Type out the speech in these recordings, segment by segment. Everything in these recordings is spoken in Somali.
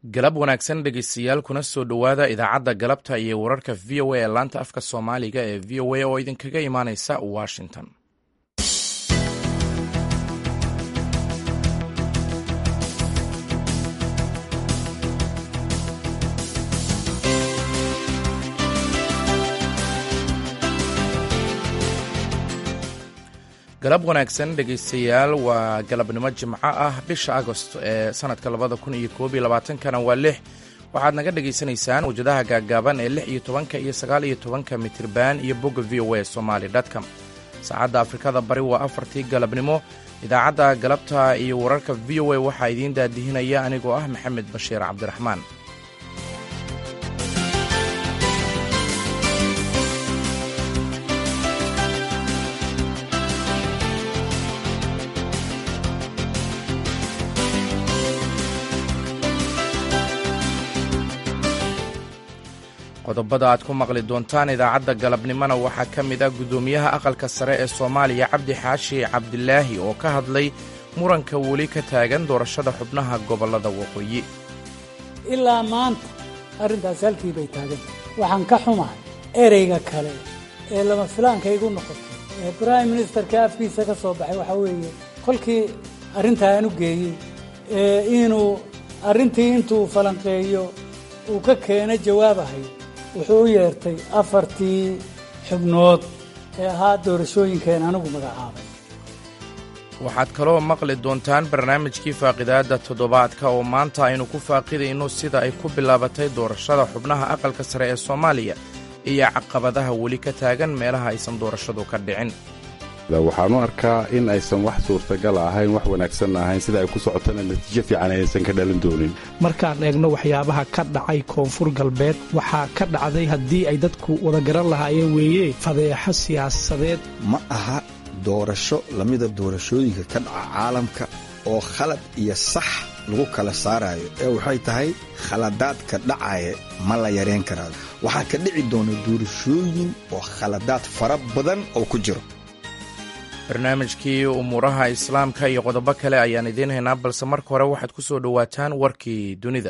galab wanaagsan dhegeystayaal kuna soo dhowaada idaacadda galabta iyo wararka v o a ee laanta afka soomaaliga ee v o a oo idinkaga imaaneysa washington. galab wanaagsan dhegeystayaal, waa galabnimo jimco ah bisha agost ee sanadka 2021kana waa 6. waxaad naga dhegaysanaysaan wajadaha gaaggaaban ee 16 iyo 19 mitirban iyo bogga v o a somali.com. saacadda afrikada bari waa 4tii galabnimo. idaacadda galabta iyo wararka v o a waxaa idiin daadihinaya anigoo ah maxamed bashiir cabdiraxmaan. qodobada aad ku maqli doontaan idaacadda galabnimona waxaa ka mid ah guddoomiyaha aqalka sare ee soomaaliya cabdi xaashi cabdilaahi oo ka hadlay muranka weli ka taagan doorashada xubnaha gobollada waqooyi. ilaa maanta arrintaas halkii bay taagan. waxaan ka xumahay ereyga kale ee lama filaanka igu noqotay ee brime ministerka afkiisa ka soo baxay waxaa weeye kolkii arrintaa aan u geeyey inuu arrintii intuu falanqeeyo uu ka keena jawaabahay wuxuu u yeertay 4 xubnood ee ahaa doorashooyinkeen anigu magacaabay. waxaad kaloo maqli doontaan barnaamijkii faaqidaadda toddobaadka oo maanta aynu ku faaqidayno sida ay ku bilaabatay doorashada xubnaha aqalka sare ee soomaaliya iyo caqabadaha weli ka taagan meelaha aysan doorashadu ka dhicin. waxaanu arkaa in aysan wax suurtagal ahayn, wax wanaagsan ahayn, sida ay ku socotana natiijo fiican aysan ka dhalin doonin. markaan eegno waxyaabaha ka dhacay koonfur galbeed waxaa ka dhacday haddii ay dadku wada garan lahaayeen weeye fadeexo siyaasadeed. ma aha doorasho lamida doorashooyinka ka dhaca caalamka oo khalad iyo sax lagu kala saarayo ee waxay tahay khaladaadka dhacaya ma la yareen karaa. waxaa ka dhici doona doorashooyin oo khaladaad fara badan oo ku jiro. barnaamijkii umuuraha islaamka iyo qodobo kale ayaan idiin haynaa, balse marka hore waxaad ku soo dhowaataan warkii dunida.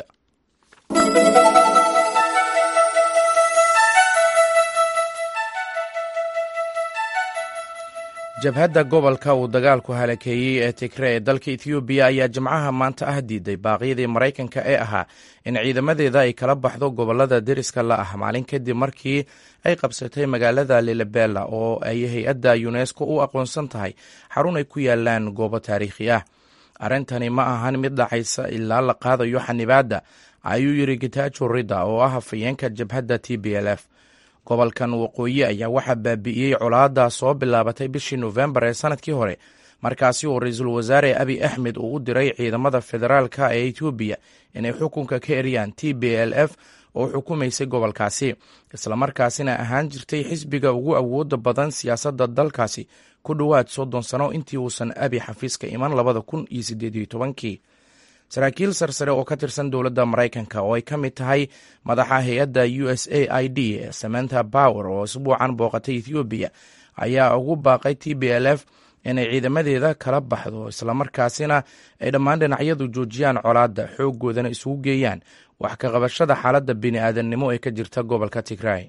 jabhadda gobolka uu dagaalku halakeeyey ee tigre ee dalka ethoobiya ayaa jimcaha maanta ah diiday baaqyadii maraykanka ee ahaa in ciidamadeeda ay kala baxdo gobollada deriska la ah maalin kadib markii ay qabsatay magaalada lilabela oo ay hay-adda yunesko u aqoonsan tahay xarun ay ku yaalaan goobo taariikhi ah. arrintani ma ahan mid dhacaysa ilaa la qaadayo xanibaadda, ayuu yidhi gitaajo rida oo ah hafayeenka jabhadda t b l f. gobolkan waqooyi ayaa waxaa baabi'iyey colaadda soo bilaabatay bishii nofembar ee sanadkii hore, markaasi oo ra-iisul wasaare abi axmed uu u diray ciidamada federaalka ee etoobiya inay xukunka ka eryaan t b l f oo xukumaysay gobolkaasi, islamarkaasina ahaan jirtay xisbiga ugu awooda badan siyaasadda dalkaasi ku dhowaad 30 sano intii uusan abi xafiiska iman 2018. saraakiil sarsare oo ka tirsan dowladda maraykanka oo ay ka mid tahay madaxa hay-adda USAID ee samantha power oo isbuucan booqatay ethoobiya ayaa ugu baaqay t b l f inay ciidamadeeda kala baxdo, islamarkaasina ay dhammaan dhinacyadu joojiyaan colaadda, xooggoodana isugu geeyaan wax ka qabashada xaaladda bini'aadannimo ee ka jirta gobolka tigray.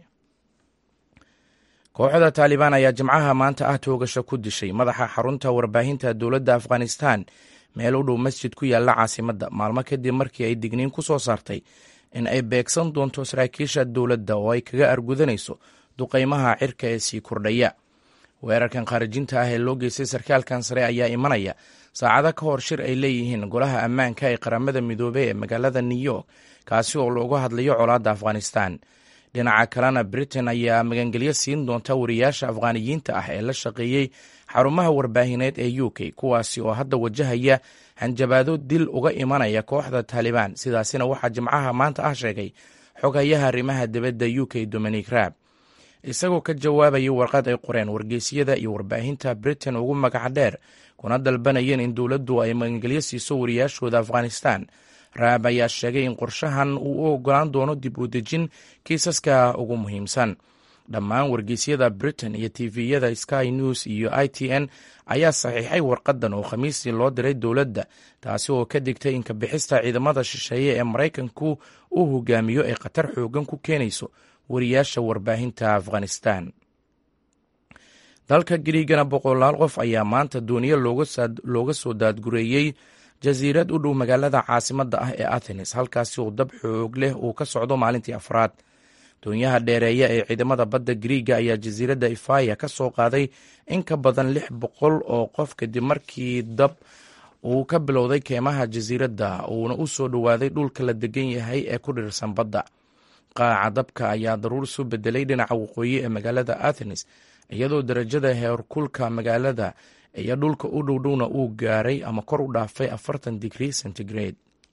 kooxda taalibaan ayaa jimcaha maanta ah toogasho ku dishay madaxa xarunta warbaahinta dowladda afghanistan meel u dhow masjid ku yaalla caasimadda, maalmo kadib markii ay digniin ku soo saartay in ay beegsan doonto saraakiisha dowladda oo ay kaga argudanayso duqaymaha cirka ee sii kordhaya. weerarkan khaarijinta ah ee loo geystay sarkaalkan sare ayaa imanaya saacado ka hor shir ay leeyihiin golaha ammaanka ee qaramada midoobey ee magaalada new york, kaasi oo looga hadlayo colaadda afghanistan. dhinaca kalena britain ayaa magangelyo siin doonta wariyaasha afghaaniyiinta ah ee la shaqeeyey xarumaha warbaahineed ee u k, kuwaasi oo hadda wajahaya hanjabaado dil uga imanaya kooxda taalibaan. sidaasina waxaa jimcaha maanta ah sheegay xogayaha arrimaha dibadda u k dominic raab, isagoo ka jawaabayay warqad ay qoreen wargeysyada iyo warbaahinta britain ugu magac dheer kuna dalbanayeen in dowladdu ay magangelyo siiso wariyaashooda afghanistan. raab ayaa sheegay in qorshahan uu u ogolaan doono dib u dejin kiisaska ugu muhiimsan. dhammaan wargeysyada Britain iyo tviyada Sky News iyo ITN ayaa saxiixay warqadan oo khamiistii loo diray dowladda, taasi oo ka digtay in kabixista ciidamada shisheeye ee Maraykanku uu hogaamiyo ay khatar xoogan ku keenayso wariyaasha warbaahinta Afghanistan. dalka Giriigana boqolaal qof ayaa maanta dooniyo looga soo daadgureeyey jasiirad u dhow magaalada caasimadda ah ee Athens, halkaasi uu dab xoog leh uu ka socdo maalintii afraad. doonyaha dheereeya ee ciidamada badda Giriiga ayaa jasiiradda Ifaya ka soo qaaday in ka badan 600 oo qof kadib markii dab uu ka bilowday keymaha jasiiradda uuna u soo dhowaaday dhulka la degan yahay ee ku dhirsan badda. qaaca dabka ayaa daruur soo bedelay dhinaca waqooyi ee magaalada Athens, iyadoo darajada heerkulka magaalada iyo dhulka u dhowdhowna uu gaaray ama kor u dhaafay 40 digrii centigrade.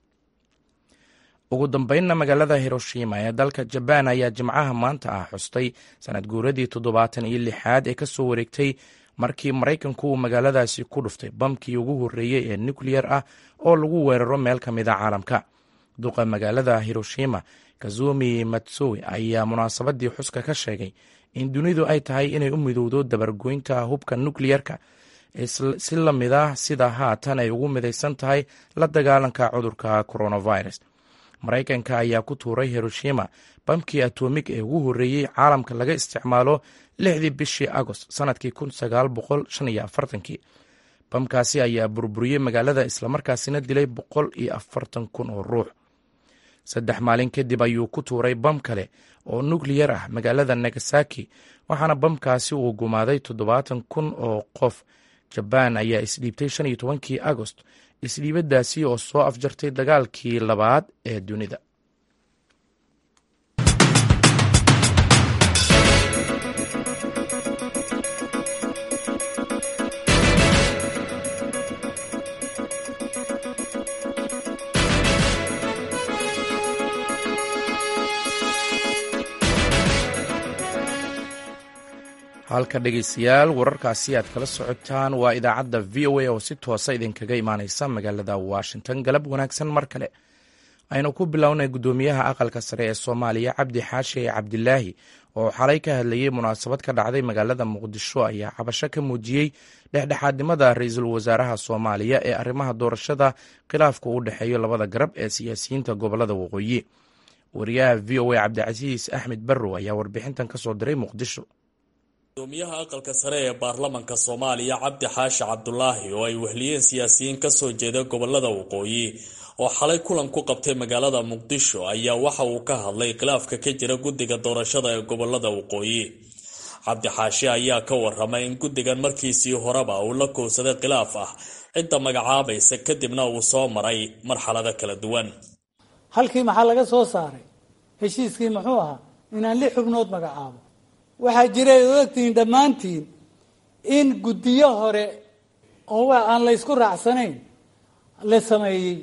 ugu dambeynna magaalada Hiroshima ee dalka Jaban ayaa jimcaha maanta xustay sanad guuradii 76aad ee ka soo wareegtay markii Maraykanku uu magaaladaasi ku dhuftay bamkii ugu horreeyey ee nuclear ah oo lagu weeraro meel ka mid ah caalamka. duqa magaalada Hiroshima Kazumi Matsui ayaa munaasabadii xuska ka sheegay in dunidu ay tahay inay u midowdo dabargoynta hubka nuclearka si la mid ah sida haatan ay ugu midaysan tahay la dagaalanka cudurka coronavirus. Maraykanka ayaa ku tuuray Hiroshima bamkii atomig ee ugu horreeyey caalamka laga isticmaalo 6 bishii Agost sanadkii 1945. bamkaasi ayaa burburiyey magaalada islamarkaasina dilay 140,000 oo ruux. 3 maalin kadib ayuu ku tuuray bam kale oo nuclear ah magaalada Nagasaki, waxaana bamkaasi uu gumaaday 70,000 oo qof. Jaban ayaa isdhiibtay 15 Agost, isdhiibadaasi oo soo afjartay dagaalkii labaad ee dunida. halka dhegeystayaal wararkaasi aad kala socotaan waa idaacadda VOA oo si toosa idinkaga imaaneysa magaalada Washington. galab wanaagsan mar kale. aynu ku bilownay gudoomiyaha aqalka sare ee Soomaaliya Cabdi Xaashi Cabdilaahi oo xalay ka hadlayay munaasabad ka dhacday magaalada Muqdisho ayaa cabasho ka muujiyey dhexdhexaadnimada ra'iisul wasaaraha Soomaaliya ee arrimaha doorashada khilaafka u dhexeeya labada garab ee siyaasiyiinta gobolada waqooyi. wariyaha VOA Cabdicasiis Axmed Barrow ayaa warbixintan ka soo diray Muqdisho. gudoomiyaha aqalka sare ee baarlamaanka Soomaaliya Cabdi Xaashi Cabdulaahi oo ay wehliyeen siyaasiyiin ka soo jeeda gobolada waqooyi oo xalay kulan ku qabtay magaalada Muqdisho ayaa waxa uu ka hadlay khilaafka ka jira guddiga doorashada ee gobolada waqooyi. Cabdi Xaashi ayaa ka warramay in guddigan markiisii horeba uu la koobsaday khilaaf ah cidda magacaabaysa kadibna uu soo maray marxalado kala duwan. halkii maxaa laga soo saaray heshiiskii muxuu ahaa inaan 6 xubnood magacaabo. waxaa jiray ogtiin dhammaantiin in guddiyo hore oo aan la isku raacsanayn la sameeyey.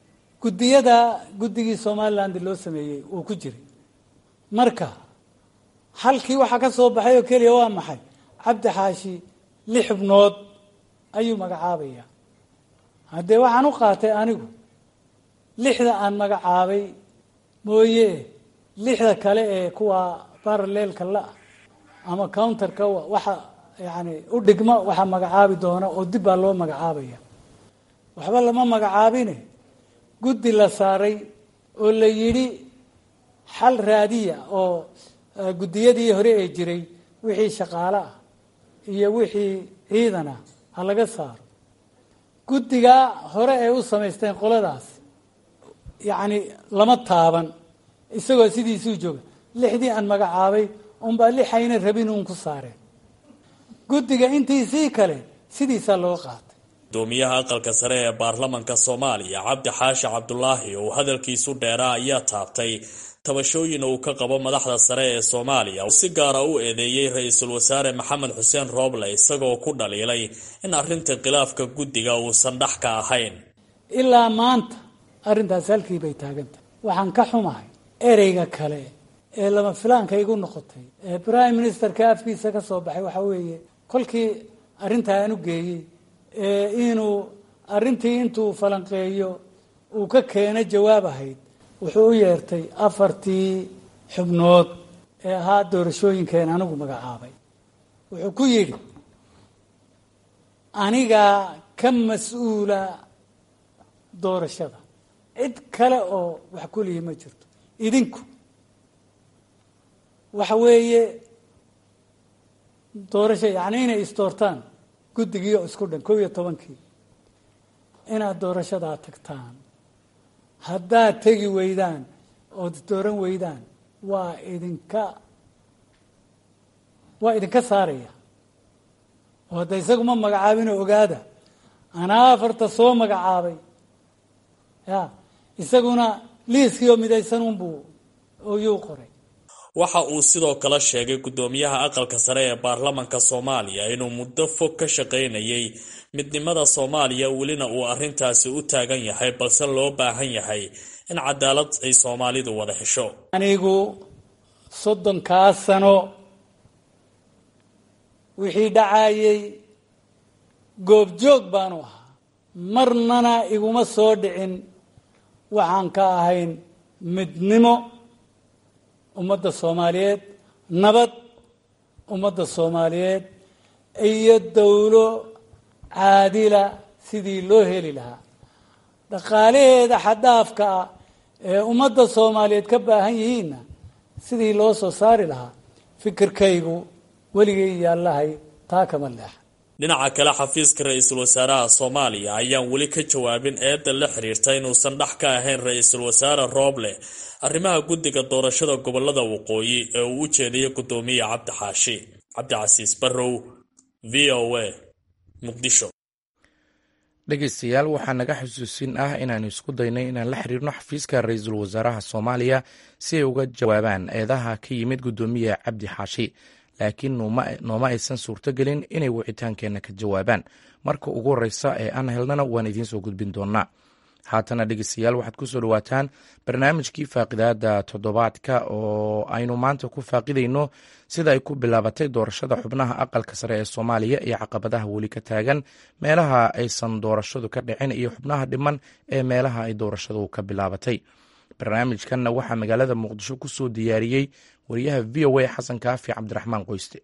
guddigii Somaliland loo sameeyey uu ku jiray. marka halkii waxaa ka soo baxay oo keliya waa maxay? Cabdi Xaashi 6 xubnood ayuu magacaabaya. haddee waxaan u qaatay anigu 6da aan magacaabay mooye 6da kale ee kuwa parallelka la ama counterka waxa yani u dhigma waxa magacaabi doona oo dib baa loo magacaabaya. waxba lama magacaabine guddi la saaray oo la yidhi xal raadiya oo guddiyadii hore ee jiray wixii shaqaale ah iyo wixii ciidan ah ha laga saaro. guddiga hore ee u samaysteen qoladaas yani lama taaban, isagoo sidiisuu jooga. 6dii aan magacaabay unbaa 6 ayna rabin uun ku saareen. guddiga intiisii kale sidiisaa loo qaatay. gudoomiyaha aqalka sare ee baarlamaanka Soomaaliya Cabdi Xaashi Cabdulaahi oo hadalkiisu dheeraa ayaa taabtay tabashooyin uu ka qabo madaxda sare ee Soomaaliya oo si gaar ah u eedeeyay ra'iisul wasaare Maxamed Xuseen Rooble isagoo ku dhaliilay in arrinta khilaafka guddiga uusan dhax ka ahayn. ilaa maanta arrintaas halkii bay taagantay. waxaan ka xumahay ereyga kale ee lama filaanka igu noqotay ee prime ministerka afkiisa ka soo baxay waxa weeye kolkii arrinta aan u geeyey inuu arrintii intuu falanqeeyo uu ka keeno jawaab ahayd wuxuu u yeertay 4 xubnood ee ahaa doorashooyinkeen anigu magacaabay wuxuu ku yidhi anigaa ka mas-uula doorashada cid kale oo wax kulihi ma jirto idinku waxa weeye doorasho yacni inay isdoortaan guddigii oo isku dhan 11 inaad doorashadaa tagtaan haddaad tegi weydaan ood dooran weydaan waa idinka saaraya oo hadda isaguma magacaabinoo ogaada anaa 4 soo magacaabay ya isaguna liiskii oo midaysan unbuu oyuu qoray waxa uu sidoo kale sheegay gudoomiyaha aqalka sare ee baarlamaanka Soomaaliya inuu muddo fog ka shaqeynayay midnimada Soomaaliya welina uu arintaasi u taagan yahay balse loo baahan yahay in cadaalad ay Soomaalidu wada hesho anigu 30 sano wixii dhacayay goobjoog baanu ahaa marnana iguma soo dhicin waxaan ka ahayn midnimo ummadda Soomaaliyeed nabad ummadda Soomaaliyeed iyo dawlo caadila sidii loo heli lahaa dhaqaalaheeda xadaafka ee ummadda Soomaaliyeed ka baahan yihiinna sidii loo soo saari lahaa fikirkaygu weligay yaalahay taa kama leex dhinaca kale xafiiska ra'iisul wasaaraha Soomaaliya ayaan weli ka jawaabin eedda la xiriirta inuusan dhax ka ahayn ra'iisul wasaare Roble arrimaha guddiga doorashada gobolada waqooyi ee uu u jeediyay gudoomiye Cabdi Xaashi Cabdicasiis Barrow VOA Muqdisho dhegeystayaal waxaa naga xusuusin ah inaanu isku daynay inaan la xiriirno xafiiska ra'iisul wasaaraha Soomaaliya si ay uga jawaabaan eedaha ka yimid gudoomiye Cabdi Xaashi laakiin nooma aysan suurtagelin inay wicitaankeenna ka jawaabaan marka ugu horeysa ee aan helnana waan idiin soo gudbin doonaa haatana dhegeystayaal waxaad ku soo dhawaataan barnaamijkii faaqidaada toddobaadka oo aynu maanta ku faaqidayno sida ay ku bilaabatay doorashada xubnaha aqalka sare ee Soomaaliya iyo caqabadaha weli ka taagan meelaha aysan doorashadu ka dhicin iyo xubnaha dhiman ee meelaha ay doorashadu ka bilaabatay barnaamijkanna waxaa magaalada Muqdisho ku soo diyaariyey wariyaha VOA Xasan Kaafi Cabdiraxmaan Qoyste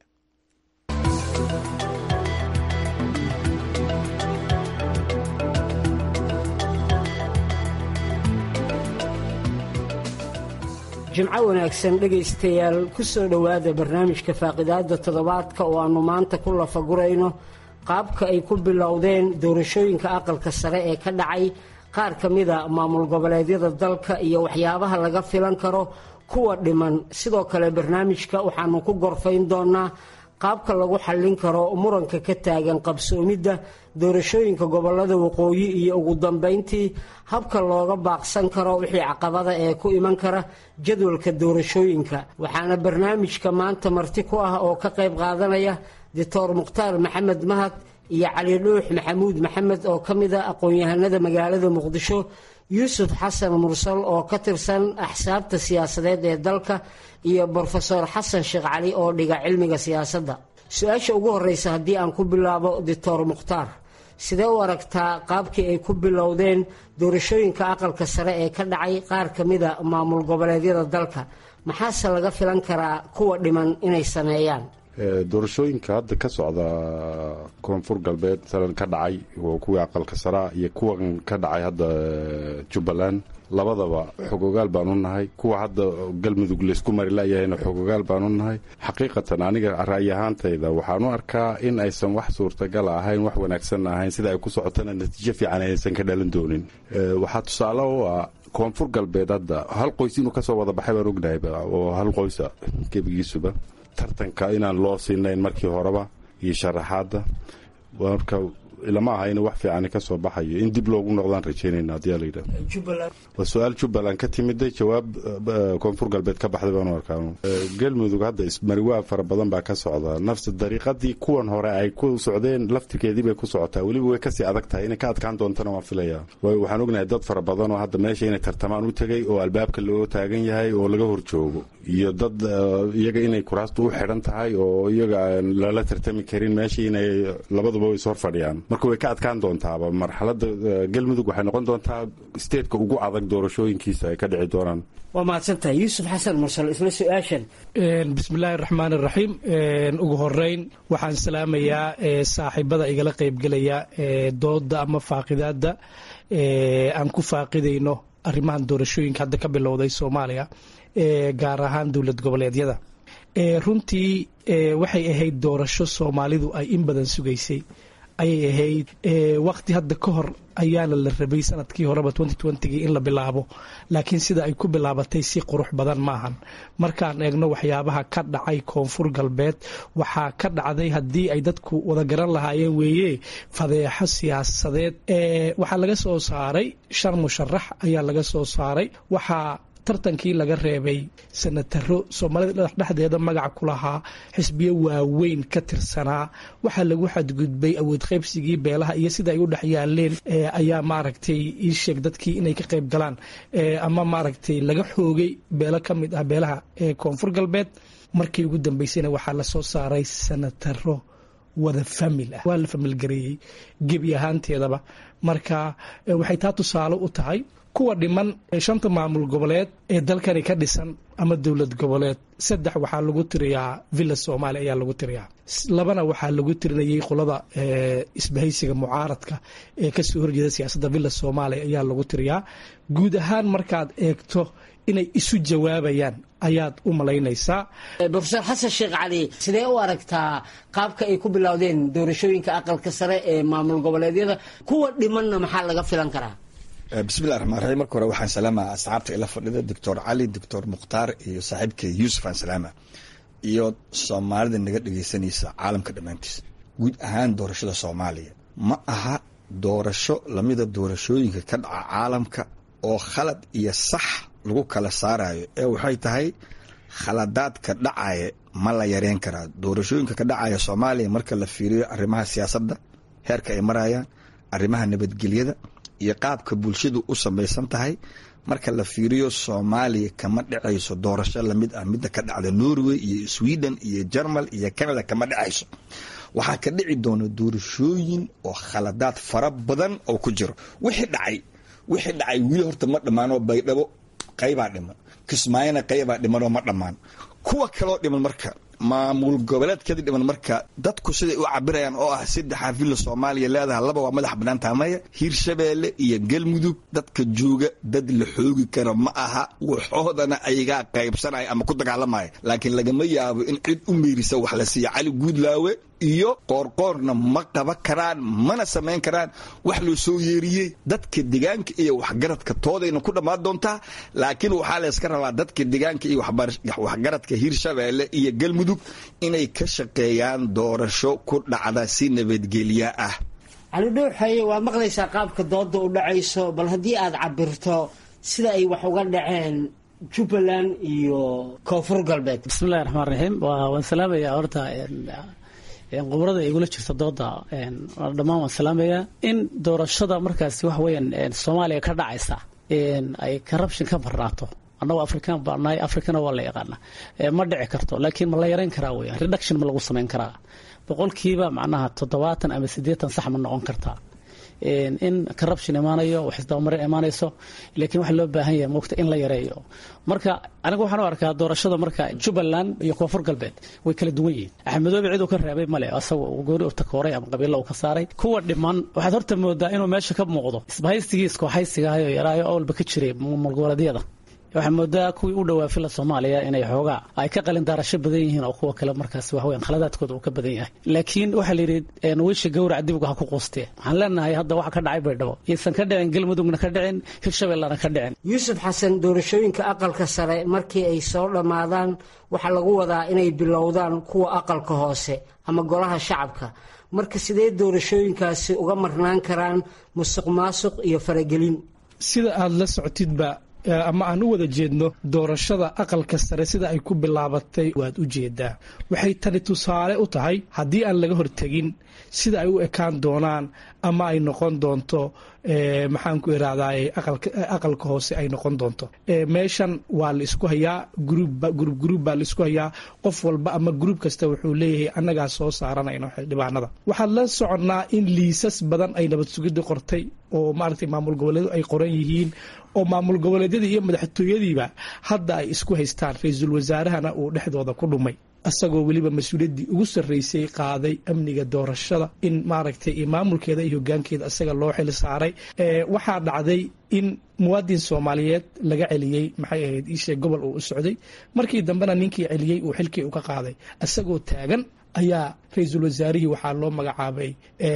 jimco wanaagsan dhegaystayaal ku soo dhowaada barnaamijka faaqidaada toddobaadka oo aanu maanta ku lafagurayno qaabka ay ku bilowdeen doorashooyinka aqalka sare ee ka dhacay qaar ka mida maamul goboleedyada dalka iyo waxyaabaha laga filan karo kuwa dhiman sidoo kale barnaamijka waxaanu ku gorfayn doonaa qaabka lagu xallin karo muranka ka taagan qabsoomidda doorashooyinka gobolada waqooyi iyo ugu dambeyntii habka looga baaqsan karo wixii caqabada ee ku iman kara jadwalka doorashooyinka waxaana barnaamijka maanta marti ku ah oo ka qayb qaadanaya Dr. Mukhtaar Maxamed Mahad iyo Cali Dhuux Maxamuud Maxamed oo ka mid ah aqoon-yahanada magaalada Muqdisho Yuusuf Xasan Mursal oo ka tirsan axsaabta siyaasadeed ee dalka iyo Professor Xasan Sheekh Cali oo dhiga cilmiga siyaasadda su'aasha ugu horeysa haddii aan ku bilaabo Dr. Mukhtaar sidee u aragtaa qaabkii ay ku bilowdeen doorashooyinka aqalka sare ee ka dhacay qaar ka mida maamul goboleedyada dalka maxaase laga filan karaa kuwa dhiman inay sameeyaan doorashooyinka hadda ka socda koonfur galbeed salan ka dhacay oo kuwii aqalka sare iyo kuwan ka dhacay hadda Jubbaland labadaba xogogaal baan u nahay kuwa hadda galmudug leysku mari laayahayna xogogaal baan u nahay xaqiiqatan aniga ra'yi ahaantayda waxaan u arkaa in aysan wax suurtagal ahayn wax wanaagsan ahayn sida ay ku socotana natiijo fiican aysan ka dhalan doonin waxaa tusaale u ah koonfur galbeed hadda hal qoys inuu ka soo wada baxay baan ognahay oo hal qoysa gebigiisuba tartanka inaan loo siinayn markii horeba iyo sharaxaadda marka ilama aha in wax fiican ka soo baxayo in dib loogu noqdaan rajaynayna hadii la yiraahdo waa su'aal Jubbaland ka timiday jawaab koonfur galbeed ka baxday baan arkaa galmudug hadda ismariwaa fara badan baa ka socda nafsi dariiqadii kuwan hore ay ku socdeen laftirkeedii bay ku socotaa waliba way ka sii adag tahay inay ka adkaan doontana waan filayaa waxaan ognahay dad fara badan oo hadda meesha inay tartamaan u tagay oo albaabka loo taagan yahay oo laga horjoogo iyo dad iyaga inay kuraastu u xidhan tahay oo iyaga lala tartami karin meesha inay labaduba way soo fadhiyaan marka way ka adkaan doontaaba marxaladda galmudug waxay noqon doontaa steedka ugu adag doorashooyinkiisa ay ka dhici doonaan. waa mahadsantahay yuusuf xasan mursal isla su-aashan. bismillaahi raxmaan iraxiim. ugu horeyn waxaan salaamayaa saaxiibada igala qaybgelaya dooda ama faaqidaada aan ku faaqidayno arrimahan doorashooyinka hadda ka bilowday soomaaliya gaar ahaan dowlad goboleedyada. runtii waxay ahayd doorasho soomaalidu ay in badan sugaysay ayay ahayd. waqti hadda ka hor ayaana la rabay sanadkii horeba 2020 in la bilaabo, laakiin sida ay ku bilaabatay si qurux badan maahan. markaan eegno waxyaabaha ka dhacay koonfur galbeed, waxaa ka dhacday haddii ay dadku wada garan lahaayeen weeye fadeexo siyaasadeed. waxaa laga soo saaray 5 musharax ayaa laga soo saaray. waxaa tartankii laga reebay senataro soomaalida dhexdeeda magaca ku lahaa, xisbiyo waaweyn ka tirsanaa. waxaa lagu xadgudbay awood qaybsigii beelaha iyo sida ay u dhex yaaleen ayaa maaragtay ii sheeg dadkii inay ka qayb galaan ama maaragtay laga xoogay beelo ka mid ah beelaha koonfur galbeed. markii ugu dambeysayna waxaa la soo saaray senataro wada famil ah, waa la familgareeyey gebi ahaanteedaba. marka waxay taa tusaale u tahay kuwa dhiman 5 maamul goboleed ee dalkani ka dhisan ama dowlad goboleed. 3 waxaa lagu tiriyaa villa Soomaaliya ayaa lagu tiriyaa, 2 waxaa lagu tirinayay qolada isbahaysiga mucaaradka ee ka soo horjeeda siyaasadda villa Soomaaliya ayaa lagu tiriyaa. guud ahaan markaad eegto inay isu jawaabayaan ayaad u malaynaysaa. Professor Xasan Sheekh Cali, sidee u aragtaa qaabka ay ku bilowdeen doorashooyinka aqalka sare ee maamul goboleedyada? kuwa dhimanna maxaa laga filan karaa? bismillahi raxmaan raxiim. marka hore waxaan salaamaa asxaabta ila fadhida doctor cali, doctor mukhtaar iyo saaxiibkay yuusuf aan salaama, iyo soomaalida naga dhegaysanaysa caalamka dhammaantiisa. guud ahaan doorashada soomaaliya ma aha doorasho lamida doorashooyinka ka dhaca caalamka oo khalad iyo sax lagu kala saarayo, ee waxay tahay khaladaadka dhacaya ma la yareyn karaa. doorashooyinka ka dhacaya soomaaliya marka la fiiriyo arrimaha siyaasadda heerka ay marayaan, arrimaha nabadgelyada iyo qaabka bulshadu u samaysan tahay, marka la fiiriyo soomaaliya kama dhacayso doorasho lamid ah midda ka dhacda Norway iyo Sweden iyo Jarmal iyo Canada kama dhacayso. waxaa ka dhici doona doorashooyin oo khaladaad fara badan oo ku jiro. wixii dhacay wili horta ma dhammaano. Baydhabo qaybaa dhiman, Kismaayona qaybaa dhimanoo ma dhammaan. kuwa kaloo dhiman marka maamul goboleedkadi dhiman marka dadku siday u cabirayaan oo ah 3 villa Soomaaliya leedahay, 2 waa madax banaan taamaya. Hiirshabeelle iyo Galmudug dadka jooga dad la xoogi karo ma aha, waxoodana ayaga qaybsanay ama ku dagaalamay. laakiin lagama yaabo in cid u meerisa wax la siiyo. Cali Guudlaawe iyo qoorqoorna ma qaba karaan, mana samayn karaan wax loo soo yeeriyey. dadka deegaanka iyo waxgaradka toodayna ku dhammaan doontaa, laakiin waxaa la iska rabaa dadka deegaanka iyo waxgaradka Hiirshabeelle iyo Galmudug inay ka shaqeeyaan doorasho ku dhacda si nabadgelyo ah. cali dhuuxay, waa maqlaysaa qaabka dooda u dhacayso, bal haddii aad cabirto sida ay wax uga dhaceen Jubbaland iyo koonfur galbeed. bismillahi raxmaan raxiim. waan salaamayaa horta qubrada ay igula jirta dooda dhammaan waan salaamayaa. in doorashada markaasi wax weeyaan Soomaaliya ka dhacaysa ay corruption ka barraato, annagu afrikaan baan nahay, afrikana waa la yaqaana, ma dhici karto. laakiin ma la yareyn karaa weeyaan, reduction ma lagu samayn karaa? boqolkiiba macnaha 70 ama 80 sax ma noqon kartaa in corruption imaanayo, wax isdabamarin imaanayso, laakiin waxa loo baahan yahay moogta in la yareeyo. marka anigu waxaan u arkaa doorashada marka Jubbaland iyo koonfur galbeed way kala duwan yihiin. Axmedoobe cid uu ka reebay male, asagoo gooni u takooray ama qabiilo uu ka saaray. kuwa dhiman waxaad horta moodaa inuu meesha ka muuqdo isbahaysigii isku haysiga ahayo yaraayo awalba ka jiray mulgoboleedyada. waxaa moodaa kuwii u dhawaa fila Soomaaliya inay xoogaa ay ka qalin daarasho badan yihiin oo kuwa kale markaas wax weyn khaladaadkooda uu ka badan yahay. laakiin waxa la yiri wiisha gowrac dibga ha ku qoostee. waxaan leenahay hadda waxa ka dhacay Baydhabo iisan ka dhicin, Galmudugna ka dhicin, Hiirshabeellana ka dhicin. Yuusuf Xasan, doorashooyinka aqalka sare markii ay soo dhamaadaan waxa lagu wadaa inay bilowdaan kuwa aqalka hoose ama golaha shacabka. marka sidee doorashooyinkaasi uga marnaan karaan musuqmaasuq iyo faragelin? sida aad la socotidba ama aan u wada jeedno doorashada aqalka sare sida ay ku bilaabatay waad u jeedaa. waxay tani tusaale u tahay haddii aan laga hortegin sida ay u ekaan doonaan ama ay noqon doonto maxaan ku irahdaay aqalka hoose ay noqon doonto. Meeshan waa la isku hayaa gruub baa la isku hayaa, qof walba ama gruub kasta wuxuu leeyahay annagaa soo saaranayno xildhibaanada. waxaan la soconnaa in liisas badan ay nabad sugidda qortay oo maaragtay maamul goboleedu ay qoran yihiin, oo maamul goboleedyadii iyo madaxtooyadiiba hadda ay isku haystaan. ra-iisul wasaarahana uu dhexdooda ku dhumay, isagoo weliba mas-uuliyaddii ugu sarreysay qaaday amniga doorashada in maaragtay iyo maamulkeeda iyo hoggaankeeda isaga loo xil saaray. waxaa dhacday in muwaadin Soomaaliyeed laga celiyey maxay ahayd iishee gobol uu u socday, markii dambena ninkii celiyey uu xilkii u ka qaaday. isagoo taagan ayaa ra-iisul wasaarihii waxaa loo magacaabay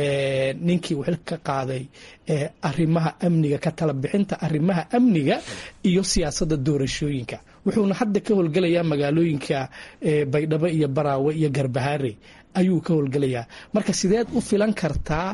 ninkii uu xilka ka qaaday arrimaha amniga, ka tala bixinta arrimaha amniga iyo siyaasadda doorashooyinka. wuxuuna hadda ka howlgelayaa magaalooyinka Baydhabo iyo Baraawe iyo Garbahaare ayuu ka howlgelayaa. marka sideed u filan kartaa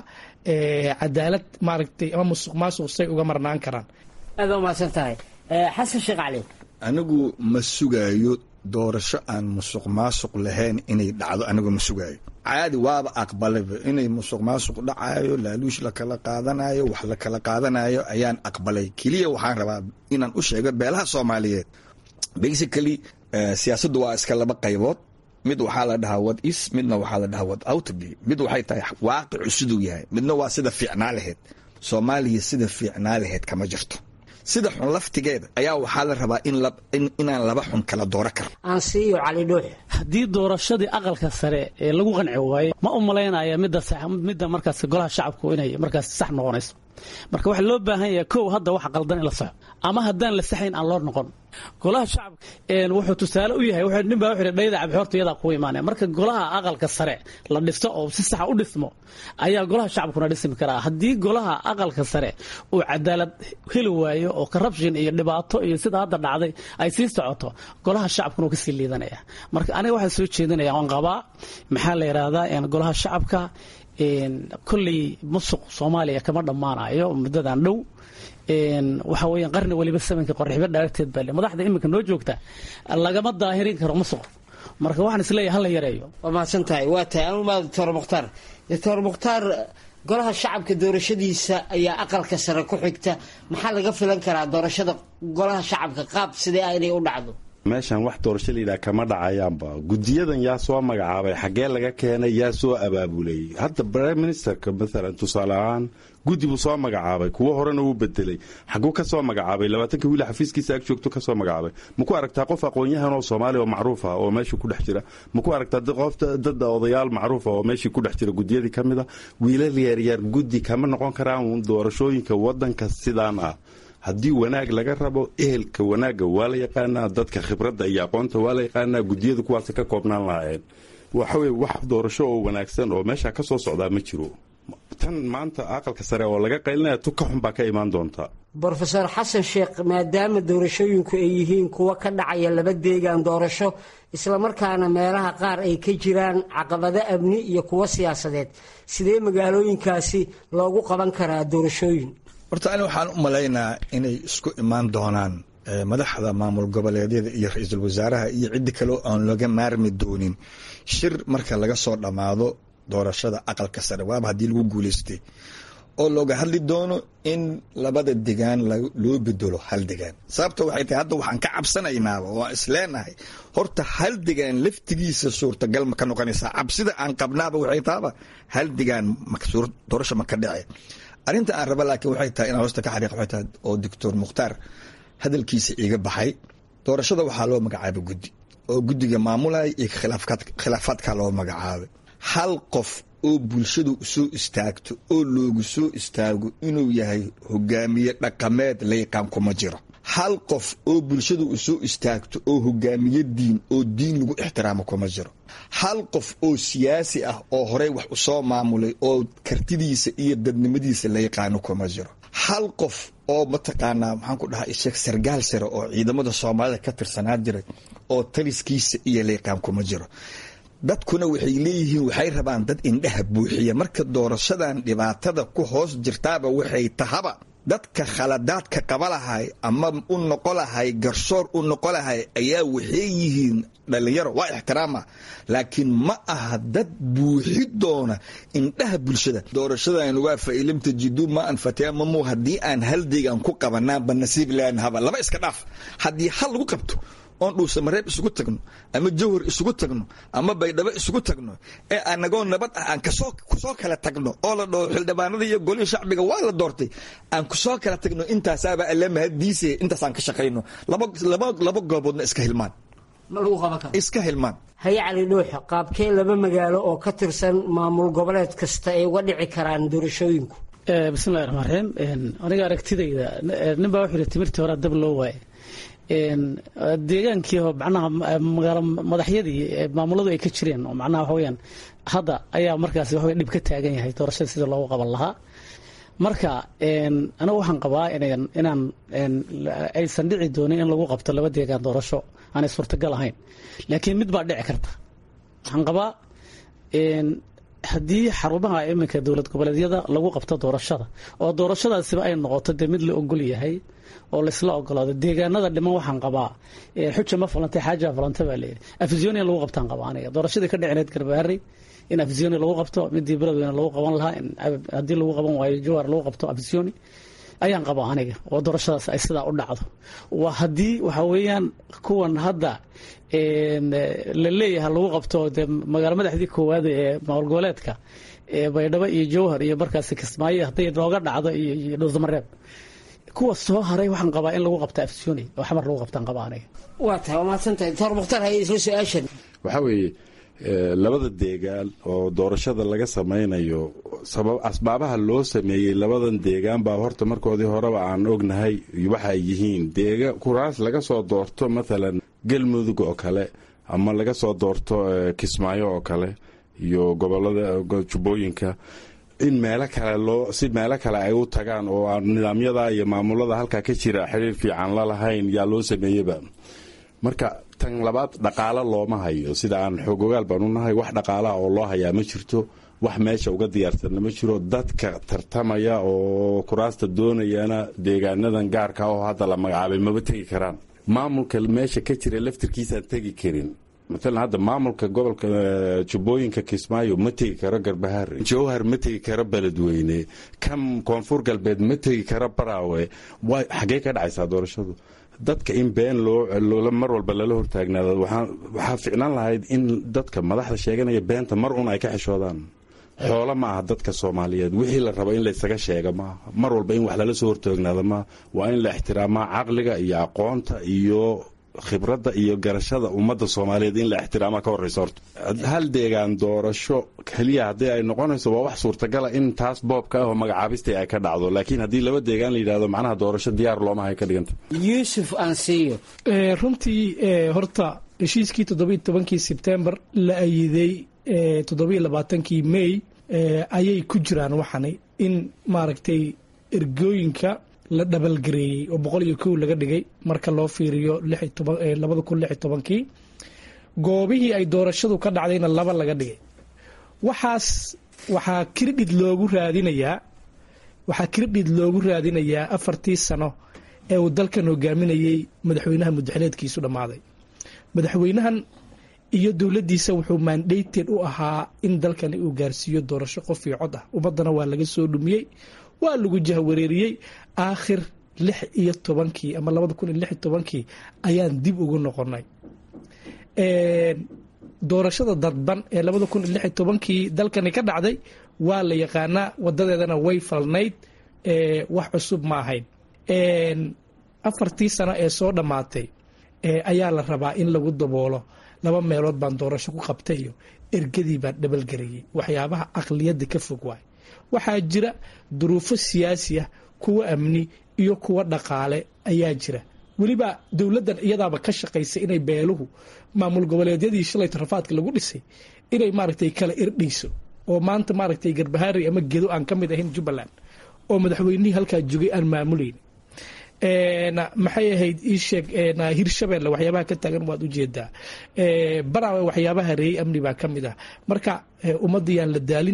cadaalad maaragtay ama musuqmaasuq say uga marnaan karaan? aad u mahadsan tahay xasan sheekh cali. anigu ma sugaayo doorasho aan musuq maasuq lahayn inay dhacdo. anigu ma sugaayo, caadi waaba aqbalayba inay musuq maasuq dhacayo, laaluush la kala qaadanayo, wax la kala qaadanayo ayaan aqbalay. keliya waxaan rabaa inaan u sheego beelaha Soomaaliyeed basically siyaasaddu waa iska laba qaybood. mid waxaa la dhahaa what is, midna waxaa la dhahaa what out to be. mid waxay tahay waaqicu siduu yahay, midna waa sida fiicnaa lahayd. Soomaaliya sida fiicnaa lahayd kama jirto. sida xun laftigeeda ayaa waxaa la rabaa inaan laba xun kala dooro karo. aan siiyo cali dhuux. haddii doorashadii aqalka sare ee lagu qanci waayo, ma u malaynaya midda markaas golaha shacabku inay markaas sax noqonayso. marka waxaa loo baahan yahay kow hadda waxa qaldan in la saxo, ama haddaan la saxayn aan loo noqon. golaha shacabka wuxuu tusaale u yahay, nin baa wuxuu dhayda cabxoorta iyada ku imaanaya. marka golaha aqalka sare la dhisto oo si sax u dhismo ayaa golaha shacabkuna dhismi karaa. haddii golaha aqalka sare uu cadaalad heli waayo oo corruption iyo dhibaato iyo sida hadda dhacday ay sii socoto, golaha shacabkuna ka sii liidanaya. marka aniga waxaan soo jeedinaya aan qabaa maxaa la yiraahdaa golaha shacabka kulley musuq Soomaaliya kama dhamaanayo muddadan dhow. waxa weeyaan qarni waliba samanka qorxiba dhaarteed baa madaxda iminka noo joogta lagama daahirin karo musuq. marka waxaan isleeyahay hal yareeyo. waa mahadsan tahay. waa tahay anu maad Dr. Mukhtaar golaha shacabka doorashadiisa ayaa aqalka sare ku xigta. maxaa laga filan karaa doorashada golaha shacabka qaab sidee ah inay u dhacdo? meeshan wax doorasho liidaa kama dhacayaanba. gudiyadan yaa soo magacaabay, xagee laga keenay, yaa soo abaabulay. hadda prime ministerka maalan tusaale ahaan guddi buu soo magacaabay, kuwo horena wuu bedelay. xaguu ka soo magacaabay? 20 wiil xafiiskiisa ag joogto ka soo magacaabay. ma ku aragtaa qof aqoon-yahan oo Soomaali oo macruuf ah oo meesha ku dhex jira? ma ku aragtaa dad odayaal macruuf ah oo meesha ku dhex jira gudiyadii kamid ah? wiilal yaryar guddi kama noqon karaan doorashooyinka wadanka sidaan ah. haddii wanaag laga rabo, ehelka wanaagga waa la yaqaanaa, dadka khibradda iyo aqoonta waa la yaqaanaa, gudiyada kuwaas ka koobnaan lahaayeen. waxa weeye wax doorasho oo wanaagsan oo meesha ka soo socdaa ma jiro. tan maanta aqalka sare oo laga qaylinaya tu ka xun baa ka imaan doonta. Professor Xasan Sheekh, maadaama doorashooyinku ay yihiin kuwa ka dhacaya laba deegaan doorasho, isla markaana meelaha qaar ay ka jiraan caqabado amni iyo kuwa siyaasadeed, sidee magaalooyinkaasi loogu qaban karaa doorashooyin? horta ani waxaan u malaynaa inay isku imaan doonaan madaxda maamul goboleedyada iyo ra-iisul wasaaraha iyo ciddi kale aan laga maarmi doonin shir marka laga soo dhammaado doorashada aqalka sare, waaba haddii lagu guulaystay, oo looga hadli doono in labada degaan loo bedelo hal degaan. sababta waxay tahay hadda waxaan ka cabsanaynaaba oo isleenahay horta hal degaan laftigiisa suurtagal ma ka noqonaysaa. cabsida aan qabnaaba waxay taaba hal degaan doorasho ma ka dhace. arrinta aan raba laakiin waxay tahay inaan hoosta ka xariiq waxay tahay oo Dr. Mukhtaar hadalkiisa iga baxay. doorashada waxaa loo magacaabay guddi oo guddiga maamulaya iyo khilaafaadka loo magacaabay. hal qof oo bulshadu soo istaagto oo loogu soo istaago inuu yahay hogaamiye dhaqameed la yaqaan kuma jiro. hal qof oo bulshadu soo istaagto oo hogaamiye diin oo diin lagu ixtiraamo kuma jiro. hal qof oo siyaasi ah oo horey wax u soo maamulay oo kartidiisa iyo dadnimadiisa la yaqaano kuma jiro. hal qof oo mataqaanaa maxaan ku dhahaa sheekh sargaal sare oo ciidamada Soomaalida ka tirsanaa jiray oo taliskiisa iyo la yaqaan kuma jiro. dadkuna waxay leeyihiin waxay rabaan dad indhaha buuxiya. marka doorashadan dhibaatada ku hoos jirtaaba waxay tahaba dadka khaladaadka qaba lahay ama u noqo lahay garsoor u noqo lahay ayaa waxay yihiin dhalinyaro waa ixtiraama laakiin ma aha dad buuxi doona indhaha bulshada doorashadan waa fa'ilam tajidu ma an fatamamu haddii aan hal deegaan ku qabanaanba nasiib laan haba laba iska dhaaf haddii hal lagu qabto oon dhuusamareeb isugu tagno ama jawhar isugu tagno ama baydhabo isugu tagno ee anagoo nabad ah aan kusoo kala tagno oo la dhaho xildhibaanada iyo golihii shacbiga waa la doortay aan kusoo kala tagno intaasaaba alle mahadiise intaasaan ka shaqayno laba gooboodna iska hilmaan ma lagu qaban karo iska hilmaan haye cali dhuuxa qaabkee laba magaalo oo ka tirsan maamul goboleed kasta ay uga dhici karaan doorashooyinku bismillahi raxmaan raxiim aniga aragtidayda nin baa wuxuu yidhi timirtii hore dab loo waaye deegaankii macnaha magaalo madaxyadii maamuladu ay ka jireen oo macnaha waxa weeyaan hadda ayaa markaasi waxa dhib ka taagan yahay doorashada sida loogu qaban lahaa marka anigu waxaan qabaa inaan aysan dhici doonin in lagu qabto laba deegaan doorasho aanay suurtagal ahayn laakiin mid baa dhici karta waxaan qabaa haddii xarumaha iminka dowlad goboleedyada lagu qabto doorashada oo doorashadaasiba ay noqoto dee mid la ogol yahay oo laisla ogolaado deegaanada dhiman waxaan qabaa xuja ma falantay xaaja falanta baa layidhi afisyonia lagu qabtaan qabaa aniga doorashadii ka dhicineed garbaharey in afisyonia lagu qabto midii beledweyne lagu qaban lahaa haddii lagu qaban waayo jowhar lagu qabto afisyooni ayaan qabaa aniga oo doorashadaas ay sidaa u dhacdo waa haddii waxa weeyaan kuwan hadda la leeyahay lagu qabto dee magaalo madaxdii koowaad ee maamul goboleedka baydhabo iyo jowhar iyo markaasi kismaayo hadday nooga dhacdo iyo dhuusamareeb kuwa soo haray waxaan qabaa in lagu qabta afisyooni oo xamar lagu qabtaan qabaa aniga waa tahay waa mahadsantahay doctor mukhtaar haye isla su-aashan waxaa weeye labada deegaan oo doorashada laga samaynayo asbaabaha loo sameeyey labadan deegaan baa horta markoodii horeba aan ognahay waxa ay yihiin kuraas laga soo doorto maalan galmudug oo kale ama laga soo doorto kismaayo oo kale iyo gobolada jubbooyinka in meelo kale ay u tagaan oo aan nidaamyada iyo maamulada halkaa ka jira xiriir fiican la lahayn yaa loo sameeyeba marka tan labaad dhaqaalo looma hayo sida aan xoogogaal baan u nahay wax dhaqaalaha oo loo hayaa ma jirto wax meesha uga diyaarsanna ma jiro dadka tartamaya oo kuraasta doonayana deegaanadan gaarka oo hadda la magacaabay maba tegi karaan maamulka meesha ka jira laftirkiisaan tegi karin maalan hadda maamulka gobolka jubbooyinka kismaayo ma tegi karo garbahaare jowhar ma tegi karo beledweyne kam koonfur galbeed ma tegi karo baraawe xaggee ka dhacaysaa doorashadu dadka in been loola mar walba lala hortaagnaado waxaa ficnaan lahayd in dadka madaxda sheeganaya beenta mar un ay ka xishoodaan xoolo ma aha dadka soomaaliyeed wixii la rabo in laysaga sheega maaha mar walba in wax lala soo hortaagnaado maaha waa in la ixtiraamaa caqliga iyo aqoonta iyo khibradda iyo garashada ummadda soomaaliyeed in la ixtiraama ka horreysa horta hal deegaan doorasho keliya haddii ay noqonayso waa wax suurtagala in taas boobka ah oo magacaabistii ay ka dhacdo laakiin haddii laba deegaan la yidhahdo macnaha doorasho diyaar looma hay ka dhiganta yuusuf aansiiyo runtii horta heshiiskii 17 sebtembar la ayiday 17 May ayay ku jiraan waxani in maaragtay ergooyinka la dhabalgareeyey oo 101 laga dhigay marka loo fiiriyo 2016 goobihii ay doorashadu ka dhacdayna 2 laga dhigay waxaa kirdhid loogu raadinayaa 4 sano ee uu dalkan hogaaminayay madaxweynaha muddaxileedkiisu dhammaaday madaxweynahan iyo dowladdiisa wuxuu mandated u ahaa in dalkani uu gaarsiiyo doorasho qof iyo cod ah ummadana waa laga soo dhumiyey waa lagu jahwareeriyey aakhir 16 ama 2016 ayaan dib ugu noqonay doorashada dadban ee 2016 dalkani ka dhacday waa la yaqaanaa wadadeedana way falnayd wax cusub ma ahayn 4 sano ee soo dhammaatay ayaa la rabaa in lagu daboolo 2 meelood baan doorasho ku qabtay iyo ergadii baan dhabalgarayay waxyaabaha aqliyadda ka fog waay waxaa jira duruufo siyaasi ah kuwa amni iyo kuwa dhaqaale ayaa jira weliba dowladdan iyadaaba ka shaqaysa inay beeluhu maamul goboleedyadii shalay tarafaadka lagu dhisay inay maaragtay kala irdhayso oo maanta maaragtay garbahaari ama gedo aan ka mid ahayn Jubbaland oo madaxweynihii halkaa joogay aan maamulayn maxay ahayd ii sheeg hirshabeelle waxyaabaha ka taagan waad ujeedaa baraawe waxyaabaha reeyey amni baa ka mid ah marka ummadda yaan la daalinin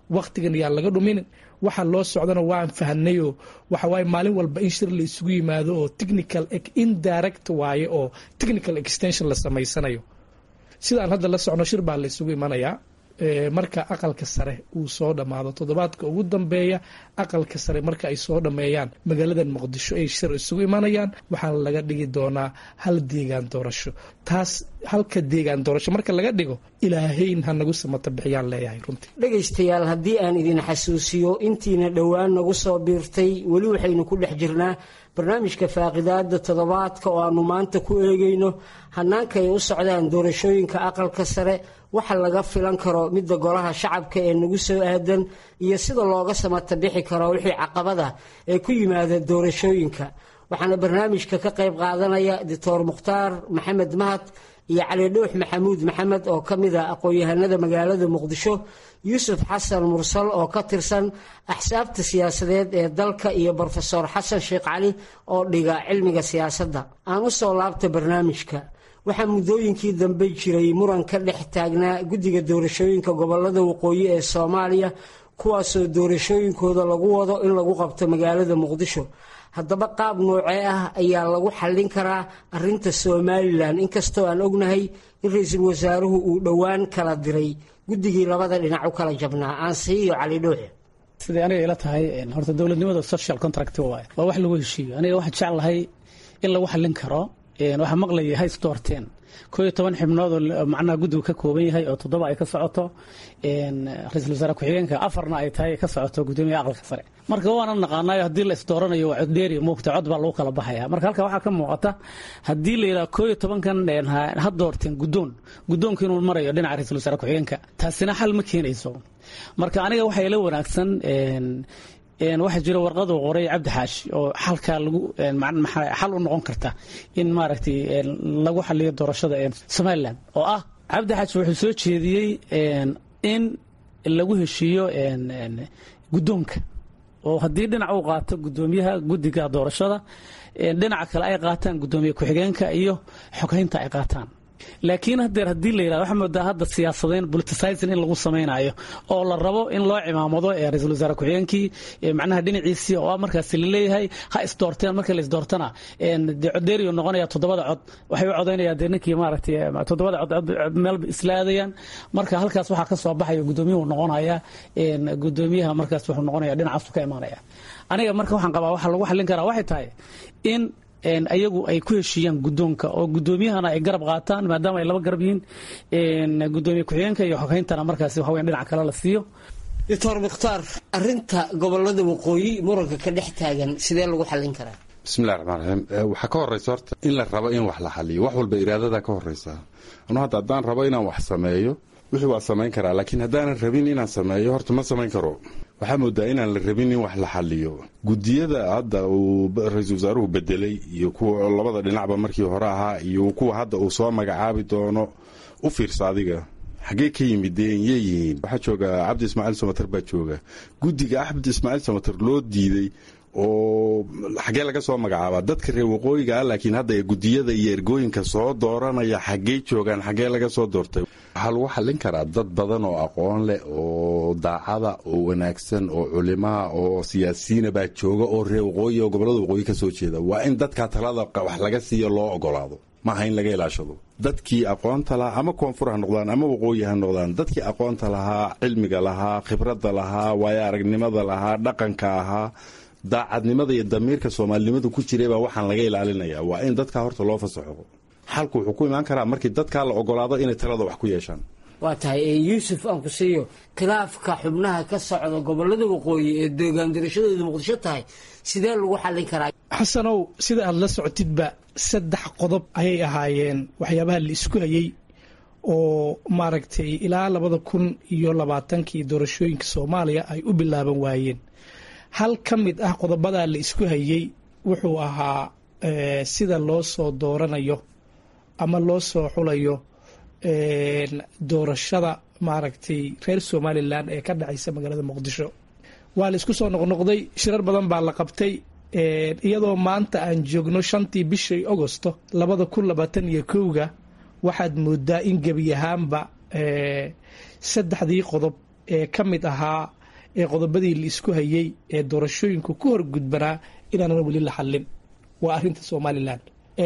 wakhtigan yaa laga dhumin waxa loo socdana waan fahanayoo waxawaaye maalin walba in shir la isugu yimaado oo technical indirect waaye oo technical extension la samaysanayo sidaan hadda la socno shir baa la isugu imanayaa marka aqalka sare uu soo dhammaado toddobaadka ugu dambeeya aqalka sare marka ay soo dhammeeyaan magaaladan muqdisho ay shir isugu imanayaan waxaa laga dhigi doonaa hal deegaan doorasho taas halka deegaan doorasho marka laga dhigo ilaahayn ha nagu samata bixiyaan leeyahay runtii dhegaystayaal haddii aan idin xasuusiyo intiina dhowaan nagu soo biirtay weli waxaynu ku dhex jirnaa barnaamijka faaqidaada toddobaadka oo aanu maanta ku eegayno hanaanka ay u socdaan doorashooyinka aqalka sare waxa laga filan karo midda golaha shacabka ee nagu soo aadan iyo sida looga samata bixi karo wixii caqabada ee ku yimaada doorashooyinka waxaana barnaamijka ka qayb qaadanaya doctor mukhtaar maxamed mahad iyo cali dhuux maxamuud maxamed oo ka mid ah aqoon-yahanada magaalada muqdisho yuusuf xasan mursal oo ka tirsan axsaabta siyaasadeed ee dalka iyo brofesor xasan sheekh cali oo dhiga cilmiga siyaasadda aan u soo laabta barnaamijka waxaa muddooyinkii dambe jiray muran ka dhex taagnaa guddiga doorashooyinka gobolada waqooyi ee soomaaliya kuwaasoo doorashooyinkooda lagu wado in lagu qabto magaalada muqdisho haddaba qaab noocee ah ayaa lagu xallin karaa arinta somalilan inkastoo aan ognahay in ra-iisul wasaaruhu uu dhowaan kala diray guddigii labada dhinac u kala jabnaa aansi iyo cali dhuuxe siday aniga ila tahay horta dowladnimada social contract waaye waa wax lagu heshiiyo aniga waxaan jeclahay in lagu xallin karo waxaa maqlaya hay doorteen 11 xibnood oo macnaha guddigu ka kooban yahay oo 7 ay ka socoto ra-iisul wasaare ku-xigeenka 4na ay tahay ka socoto gudoomiyaha aqalka sare marka waana naqaanayo haddii la isdooranayo waa cod dheeri muugta cod baa lagu kala baxaya marka halka waxaa ka muuqata haddii la yidhaha 11kan ha doorteen guddoonka inuu marayo dhinaca ra-iisul wasaare ku-xigeenka taasina xal ma keenayso marka aniga waxaa ila wanaagsan waxaa jira warqad uu qoray cabdi xaashi oo xalkaa lagu xal u noqon karta in maaragtay lagu xaliyo doorashada somalilan oo ah cabdi xaashi wuxuu soo jeediyey in lagu heshiiyo guddoonka oo haddii dhinac uu qaato guddoomiyaha guddiga doorashada dhinaca kale ay qaataan guddoomiye ku-xigeenka iyo xoghaynta ay qaataan laakiin haddii la yidhahdo waxaa moodaa hadda siyaasadeyn politicizing in lagu samaynayo oo la rabo in loo cimaamado ra-iisul wasaare ku-xigeenkii macnaha dhinaciisii oo markaasi la leeyahay ha isdoorteen marka la isdoortana dee codeeriyo noqonaya 7 cod waxay u codaynayaan dee ninkii maaragtay 7 cod meel isla aadayaan marka halkaas waxaa ka soo baxaya guddoomiyuhu noqonaya guddoomiyaha markaas wuxuu noqonaya dhinacaas ka imaanaya aniga marka waxaan qabaa waxa lagu xallin karaa waxay tahay in ayagu ay ku heshiiyaan guddoonka oo guddoomiyahana ay garab qaataan maadaama ay laba garab yihiin gudoomiye ku-xigeenka iyo xogayntana markaasi waxa weyn dhinaca kale la siiyo doctor mukhtaar arinta gobolada waqooyi muranka ka dhex taagan sidee lagu xallin karaa bismillahi raxmaan raxiim waxaa ka horeysa horta in la rabo in wax la xaliyo wax walba iraadada ka horeysa anu hadda haddaan rabo inaan wax sameeyo wixii waa samayn karaa laakiin haddaanan rabin inaan sameeyo horta ma samayn karo waxaa moodaa inaan la rabin in wax la xaliyo guddiyada hadda uu ra-iisul wasaaruhu bedelay iyo kuwa labada dhinacba markii hore ahaa iyo kuwa hadda uu soo magacaabi doono u fiirsa adiga xaggee ka yimideen yay yihiin waxaa jooga cabdi ismaaciil samatar baa jooga guddiga cabdi ismaaciil samatar loo diiday oo xaggee laga soo magacaabaa dadka reer waqooyiga ah laakiin hadda guddiyada iyo ergooyinka soo dooranaya xaggee joogaan xaggee laga soo doortay waxaa lagu xallin karaa dad badan oo aqoon leh oo daacada oo wanaagsan oo culimaha oo siyaasiyiina baa jooga oo reer waqooyi oo gobollada waqooyi ka soo jeeda waa in dadka talada wax laga siiyo loo ogolaado maaha in laga ilaashado dadkii aqoonta lahaa ama koonfur ha noqdaan ama waqooyi ha noqdaan dadkii aqoonta lahaa cilmiga lahaa khibradda lahaa waayo aragnimada lahaa dhaqanka ahaa daacadnimada iyo damiirka soomaalinimadu ku jiray baa waxaan laga ilaalinayaa waa in dadka horta loo fasaxo xalku wuxuu ku imaan karaa markii dadkaa la ogolaado inay talada wax ku yeeshaan waa tahay yuusuf aan ku siiyo khilaafka xubnaha ka socda gobolada waqooyi ee deegaan doorashadooda muqdisho tahay sidee lagu xallin karaa xasanow sida aad la socotidba 3 qodob ayay ahaayeen waxyaabaha la isku hayay oo maaragtay ilaa 2020kii doorashooyinka Soomaaliya ay u bilaaban waayeen hal ka mid ah qodobadaa la isku hayay wuxuu ahaa sida loo soo dooranayo ama loo soo xulayo doorashada maaragtay reer Somaliland ee ka dhacaysa magaalada Muqdisho waa la isku soo noqnoqday shirar badan baa la qabtay iyadoo maanta aan joogno 5tii bishii Agosto 2021 waxaad moodaa in gebi ahaanba 3 qodob ka mid ahaa qodobadii la isku hayey ee doorashooyinku ku horgudbanaa inaanan weli la xallin waa arrinta somalilan.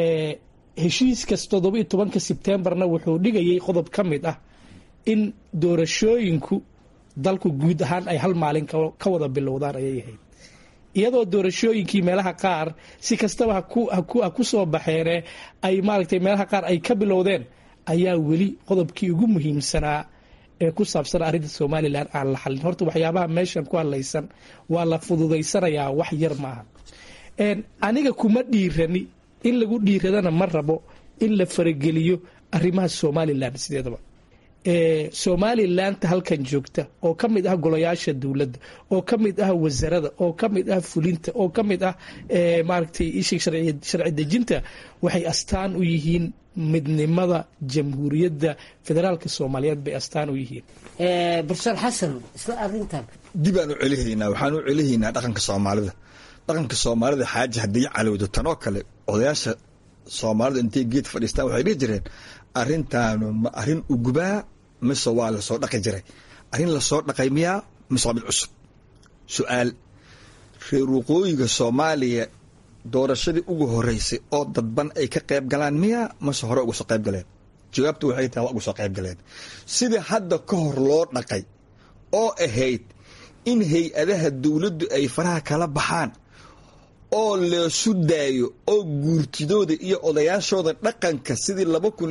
heshiiskas 17 Sebtembarna wuxuu dhigayay qodob ka mid ah in doorashooyinku dalku guud ahaan ay hal maalin ka wada bilowdaan ayay ahayd, iyadoo doorashooyinkii meelaha qaar si kastaba ha ku soo baxeene ay maaragtay meelaha qaar ay ka bilowdeen, ayaa weli qodobkii ugu muhiimsanaa ee ku saabsan arrinta somalilan aan la xallin. horta waxyaabaha meeshan ku hadlaysan waa la fududaysanayaa, wax yar maaha. aniga kuma dhiirani in lagu dhiiradana ma rabo in la farageliyo arrimaha somalilan sideedaba. somalilanta halkan joogta oo ka mid ah golayaasha dowladda, oo ka mid ah wasarada, oo ka mid ah fulinta, oo ka mid ah maaragtay sharci dejinta, waxay astaan u yihiin midnimada jamhuuriyadda federaalka soomaaliyeed bay astaan u yihiin. Professor Xasan, isla arrintan dib aan u celihaynaa, waxaan u celihaynaa dhaqanka soomaalida. dhaqanka soomaalida xaaji haddii calowdo tanoo kale odayaasha soomaalida intay geed fadhiistaan waxay dhihi jireen arrintaanu ma arrin ugubaa mise waa lasoo dhaqi jiray, arrin lasoo dhaqay miyaa mise waa mid cusub. su-aal, reer waqooyiga soomaaliya doorashadii ugu horeysay oo dadban ay ka qayb galaan miyaa mase hore uga soo qayb galeen? jawaabtu waxay tahay waa uga soo qayb galeen. sidii hadda ka hor loo dhaqay oo ahayd in hay-adaha dowladdu ay faraha kala baxaan oo leesu daayo oo guurtidooda iyo odayaashooda dhaqanka sidii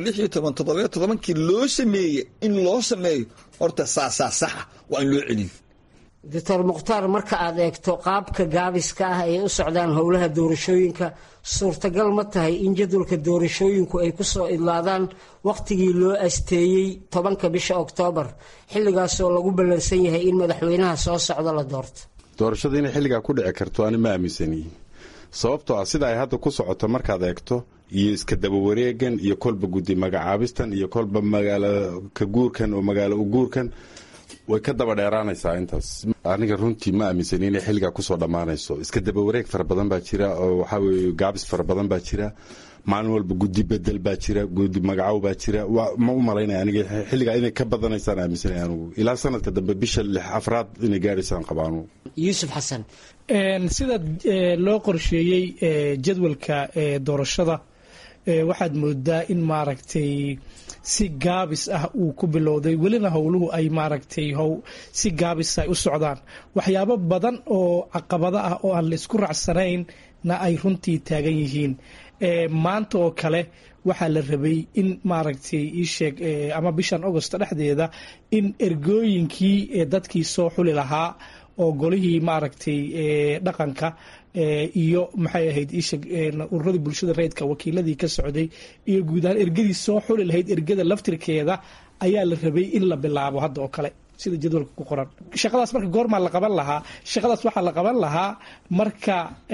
2016-17 loo sameeyey in loo sameeyo, horta saasaa saxa waa in loo celiyo. Dr. Mukhtaar, marka aad eegto qaabka gaabiska ah ay u socdaan howlaha doorashooyinka, suurtagal ma tahay in jadwalka doorashooyinku ay ku soo idlaadaan wakhtigii loo asteeyey 10 bisha Oktoobar, xilligaasoo lagu ballansan yahay in madaxweynaha soo socda la doorto? doorashada inay xilligaa ku dhici karto ani ma aaminsani, sababtoo ah sida ay hadda ku socoto markaad eegto iyo iska daba wareegan iyo kolba guddi magacaabistan iyo kolba magaalo ka guurkan oo magaalo u guurkan way ka daba dheeraanaysaa. intaas aniga runtii ma aaminsani inay xilligaa kusoo dhammaanayso. iska daba wareeg fara badan baa jira oo waxaa weeye gaabis fara badan baa jira, maalin walba guddi bedel baa jira, guddi magacaw baa jira. ma u malaynaya aniga xilligaa inay ka badanaysaan aaminsanay anugu ilaa sanadka dambe bisha 6 inay gaadhaysaan qabaanu. Yuusuf Xasan, sida loo qorsheeyey jadwalka doorashada waxaad moodaa in maaragtay si gaabis ah uu ku bilowday, welina howluhu ay maaragtay si gaabis ay u socdaan. waxyaabo badan oo caqabada ah oo aan la isku raacsanaynna ay runtii taagan yihiin. maanta oo kale waxaa la rabay in maaragtay iisheeg ama bishan Agosto dhexdeeda in ergooyinkii dadkii soo xuli lahaa oo golihii maaragtay dhaqanka iyo maxay ahayd ururadii bulshada rayidka, wakiiladii ka socday iyo guud ahaan ergadii soo xuli lahayd ergada laftirkeeda ayaa la rabay in la bilaabo hadda oo kale sida jadwalka ku qoran. shaqadaas marka goormaa la qaban lahaa? shaqadaas waxaa la qaban lahaa marka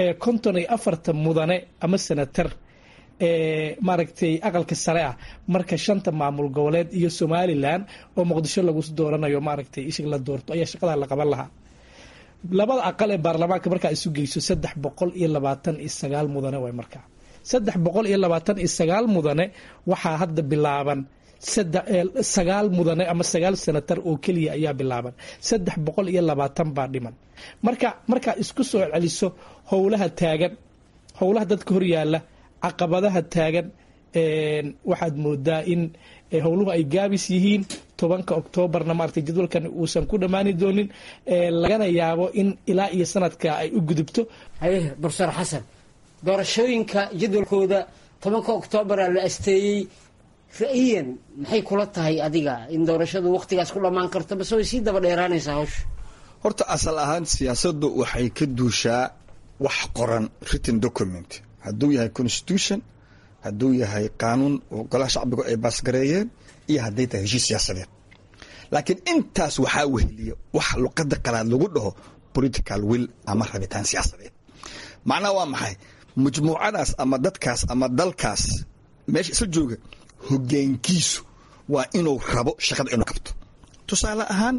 54 mudane ama senatar maaragtay aqalka sare ah marka 5 maamul goboleed iyo Somaliland oo Muqdisho lagu dooranayo maaragtay ishig la doorto ayaa shaqada la qaban lahaa. labada aqal ee baarlamaanka marka isu geyso 329 mudane way markaa 329 mudane waxaa hadda bilaaban 9 mudane ama 9 senatar oo keliya ayaa bilaaban, 320 baa dhiman. marka isku soo celiso howlaha taagan, howlaha dadka hor yaala, caqabadaha taagan, waxaad moodaa in howluhu ay gaabis yihiin. 10 Oktoobarna maaragtay jadwalkan uusan ku dhammaani doonin, lagana yaabo in ilaa iyo sanadka ay u gudubto. Professor Xasan, doorashooyinka jadwalkooda 10 Oktoobar la asteeyey, ra'yiyan maxay kula tahay adiga in doorashadu waqtigaas ku dhammaan karto bas way sii daba dheeraanaysaa hawsha? horta asal ahaan siyaasaddu waxay ka duushaa wax qoran, written document, hadduu yahay constitution, hadduu yahay qaanuun oo golaha shacbigu ay baasgareeyeen, iyo hadday tahay heshiis siyaasadeed. laakiin intaas waxaa weheliya wax luqadda qalaad lagu dhaho political will ama rabitaan siyaasadeed. macnaha waa maxay? majmuucadaas ama dadkaas ama dalkaas meesha isla jooga hoggaankiisu waa inuu rabo shaqada inuu qabto. tusaale ahaan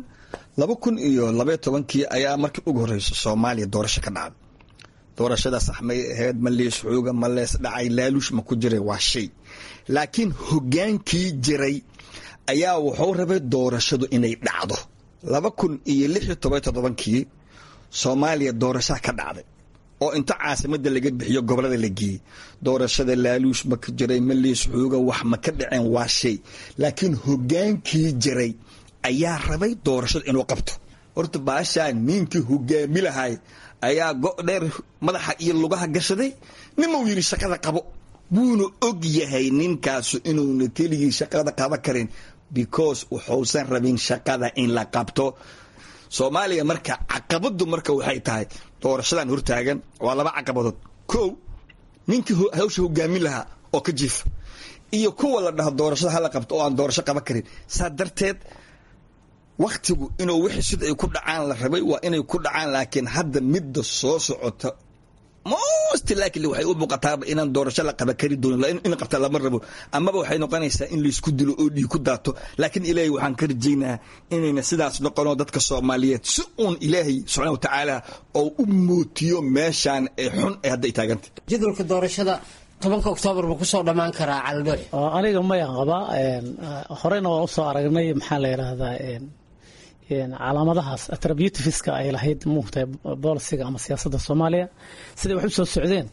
2012 ayaa markii ugu horeysa Soomaaliya doorasho ka dhacday. doorashadaas axmay ahayd ma lees xooga ma lees dhacay laaluush ma ku jiray waa shay, laakiin hoggaankii jiray ayaa wuxuu rabay doorashadu inay dhacdo 2016 soomaaliya doorashaa ka dhacday oo inta caasimadda laga bixiyo gobolada la geeyey. doorashada laaluush ma ka jiray, maliis xuuga wax ma ka dhaceen, waa shay. laakiin hogaankii jiray ayaa rabay doorashada inuu qabto. horta baashaa ninkii hogaami lahay ayaa godheer madaxa iyo lugaha gashaday, nimau yidhi shaqada qabo. wuuna og yahay ninkaasu inuuna keligii shaqada qaban karin because wuxuusan rabin shaqada in la qabto. soomaaliya marka caqabadu marka waxay tahay doorashadan hortaagan waa 2 caqabadood. kow, ninkii hawsha hogaamin lahaa oo ka jiifa, iyo kuwa la dhaho doorashada hala qabto oo aan doorasho qaban karin. saa darteed waktigu inuu wixii sida ay ku dhacaan la rabay waa inay ku dhacaan, laakiin hadda midda soo socota most likely waxay u muuqataaba inaan doorasho la qaban kari doonin, in qabta lama rabo, amaba waxay noqonaysaa in laysku dilo oo dhiig ku daato. laakiin ilaahay waxaan ka rajaynayaa inayna sidaas noqono. dadka Soomaaliyeed si uun ilaahay subxaanahu wa tacaala oo u mootiyo meeshaan ee xun ee hadda ay taagantay. jadwalka doorashada 10 Oktoobar ma ku soo dhamaan karaa Caldoox? aniga maya qaba horeyna waa u soo aragnay maxaa la yiraahdaa calaamadahaas attributiveska ay lahayd muugtay bolisiga ama siyaasadda Soomaaliya sida wax u soo socdeen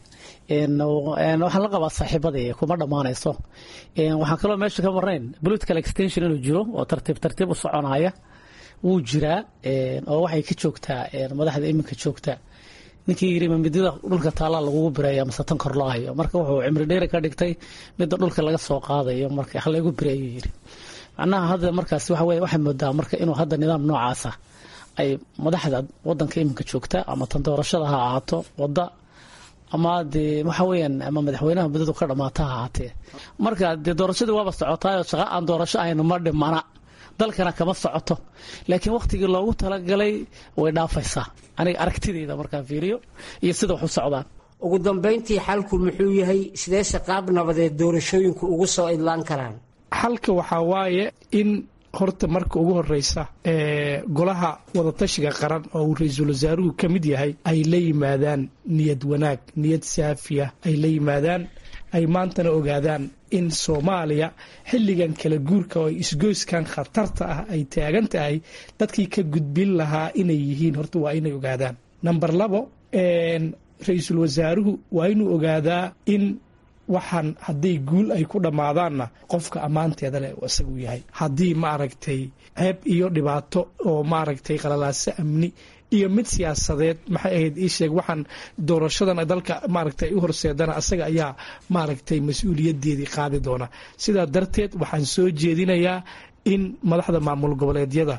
waxaan la qabaa saaxiibadii kuma dhamaanayso. waxaan kaloo meesha ka marnayn political extension inuu jiro oo tartiib u soconaya wuu jiraa oo waxay ka joogtaa madaxda iminka joogta ninkii yiri midida dhulka taala lagu bireeyo ama tan kor loo hayo, marka wuxuu cimri dheer ka dhigtay midda dhulka laga soo qaadayo marka hal lagu bireeyo yiri. macnaha hadda markaas waxa moodaa marka inuu hadda nidaam noocaas ah ay madaxda wadanka iminka joogta ama tan doorashada ha ahaato wada ama waxa weeyaan ama madaxweynaha muddadu ka dhamaata ha ahaatee. marka doorashadu waaba socotaa oo shaqo aan doorasho aynu ma dhimana dalkana kama socoto, laakiin waqtigii loogu talagalay way dhaafaysaa aniga aragtidayda markaan fiiriyo iyo sida wax u socdaan. ugu dambeyntii xalku muxuu yahay? sidee shaqaab nabadeed doorashooyinku ugu soo idlaan karaan? xalka waxaa waaye in horta marka ugu horeysa golaha wadatashiga qaran oo uu ra-iisul wasaaruhu ka mid yahay ay la yimaadaan niyad wanaag, niyad saafiya ay la yimaadaan, ay maantana ogaadaan in Soomaaliya xilligan kala guurka oo isgoyskan khatarta ah ay taagan tahay dadkii ka gudbin lahaa inay yihiin horta waa inay ogaadaan. number 2, ra-iisul wasaaruhu waa inuu ogaadaa in waxaan haddii guul ay ku dhammaadaanna qofka ammaanteeda leh isagu yahay. haddii maaragtay ceeb iyo dhibaato oo maaragtay qalalaaso amni iyo mid siyaasadeed maxay ahayd ii sheeg waxaan doorashadan dalka maaragtay u horseedana asaga ayaa maaragtay mas-uuliyadeedii qaadi doona. sidaa darteed waxaan soo jeedinayaa in madaxda maamul goboleedyada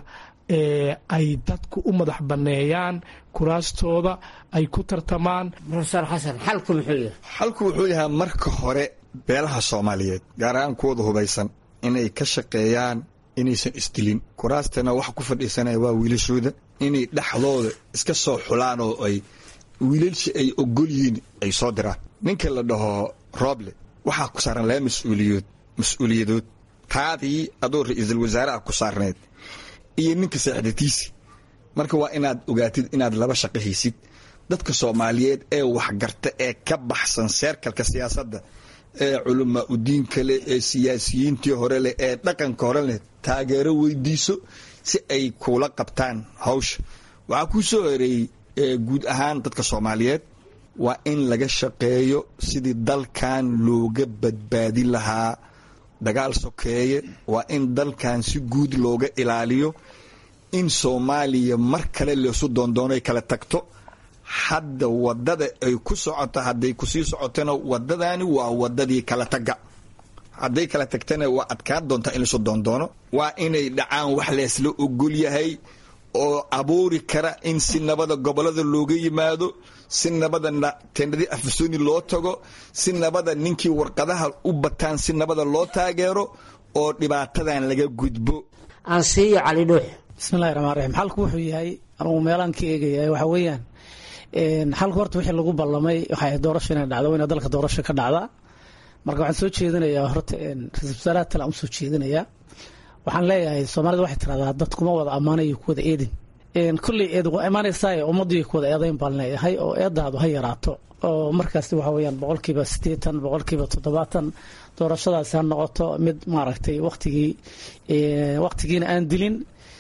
ay dadku u madax banneeyaan kuraastooda ay ku tartamaan. professor xasan, xalku muxuu yahay? xalku wuxuu yahay marka hore beelaha Soomaaliyeed gaar ahaan kuwada hubaysan inay ka shaqeeyaan inaysan isdilin. kuraastana wax ku fadhiisanaya waa wiilashooda, inay dhaxdooda iska soo xulaan oo ay wiilalshi ay ogol yihiin ay soo diraan. ninka la dhaho Roble waxaa ku saaran 2 mas-uuliyadood. taadii adoo ra-iisul wasaaraha ku saarneed iyo ninka saaxiibtiisi. marka waa inaad ogaatid inaad 2 shaqo haysid. dadka Soomaaliyeed ee wax garta ee ka baxsan seerkalka siyaasadda ee culumma u diinka leh ee siyaasiyiintii hore leh ee dhaqanka hore leh taageero weydiiso si ay kula qabtaan hawsha. waxaa ku soo horeeyay guud ahaan dadka Soomaaliyeed waa in laga shaqeeyo sidii dalkan looga badbaadin lahaa dagaal sokeeye. waa in dalkan si guud looga ilaaliyo in Soomaaliya mar kale leesu doondoonay kala tagto. hadda wadada ay ku socoto hadday ku sii socotana wadadani waa wadadii kala taga. hadday kala tagtana waa adkaan doontaa in lasu doondoono. waa inay dhacaan wax leesla ogol yahay oo abuuri kara in si nabada gobolada looga yimaado, si nabada tendadii afsooni loo tago, si nabada ninkii warqadaha u bataan si nabada loo taageero oo dhibaatadan laga gudbo. aan siiyo Cali Dhuux. bismillaahir rahmaanir rahiim. xalku wuxuu yahay anigu meelaan ka eegaya waxa weeyaan xalku horta wixii lagu ballamay waxay doorasho inay dhacdo in dalka doorasho ka dhacda. marka waxaan soo jeedinayaa horta ra-iisul wasaaraha tala soo jeedinayaa. waxaan leeyahay Soomaalida waxay tiraahdaa dad kuma wada ammaanayo ku wada eedin. kulli eed waa imaanaysaa ummadii ku wada eedayn baan leeyahay oo eedaadu ha yaraato oo markaas waxa weeyaan 80% 70% doorashadaas ha noqoto mid maaragtay waqtigiina aan dilin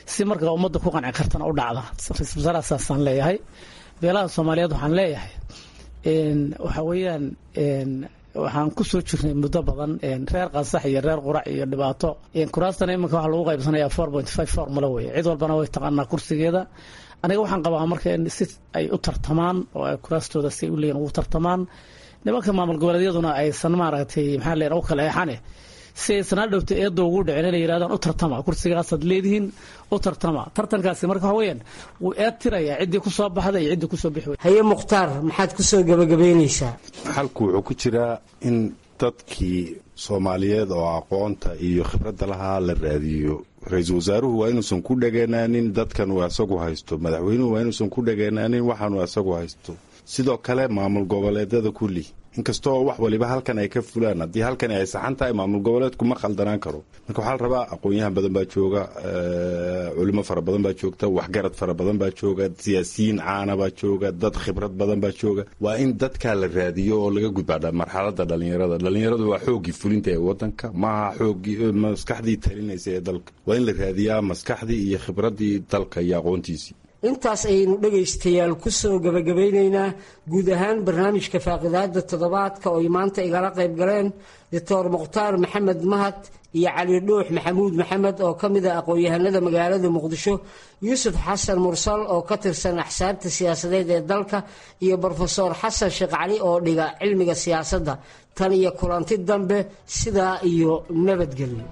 si markaa ummadda ku qanci kartana u dhacda. Ra-iisul wasaaraha saasaan leeyahay. beelaha Soomaaliyeed waxaan leeyahay waxa weeyaan waxaan ku soo jirnay muddo badan reer qasax iyo reer qurac iyo dhibaato kuraastana iminka waxa lagu qaybsanayaa 4.5 formula weeye cid walbana way taqaanaa kursigeeda. aniga waxaan qabaa marka in si ay u tartamaan oo ay kuraastooda si u leeyihiin ugu tartamaan nimanka maamul goboleedyaduna aysan maaragtay maxaa leeyahay u kala eexane si aysan dhowto eedo ugu dhicin inay yiraahdaan u tartama kursigaas aad leedihiin u tartama tartankaasi marka waxa weeyaan uu eetiraya cidii ku soo baxday iyo cidii ku soo bixi. haye Mukhtaar maxaad ku soo gabagabeynaysaa? halku wuxuu ku jiraa in dadkii Soomaaliyeed oo aqoonta iyo khibradda lahaa la raadiyo. ra-iisul wasaaruhu waa inuusan ku dhageynaanin dadkan uu asagu haysto, madaxweynuhu waa inuusan ku dhageynaanin waxaan uu asagu haysto. sidoo kale maamul goboleedyada kulli inkastoo wax waliba halkan ay ka fulaan haddii halkan ay saxan tahay maamul goboleedku ma khaldanaan karo. marka waxaa la rabaa aqoon-yahan badan baa jooga, culimo fara badan baa joogta, waxgarad fara badan baa jooga, siyaasiyiin caana baa jooga, dad khibrad badan baa jooga. waa in dadkaa la raadiyo oo laga gudbaa marxaladda dhalinyaradu waa xooggii fulinta ee wadanka, maaha xooggii maskaxdii talinaysa ee dalka. waa in la raadiyaa maskaxdii iyo khibraddii dalka iyo aqoontiisii. intaas ayaynu dhegaystayaal ku soo gabagabeynaynaa guud ahaan barnaamijka faaqidaada toddobaadka oo ay maanta igala qayb galeen Dr. Mukhtaar Maxamed Mahad iyo Cali Dhuux Maxamuud Maxamed oo ka mid ah aqoon-yahanada magaalada Muqdisho, Yuusuf Xasan Mursal oo ka tirsan axsaabta siyaasadeed ee dalka, iyo Professor Xasan Sheekh Cali oo dhiga cilmiga siyaasadda. tan iyo kulanti dambe sidaa iyo nabadgelyo.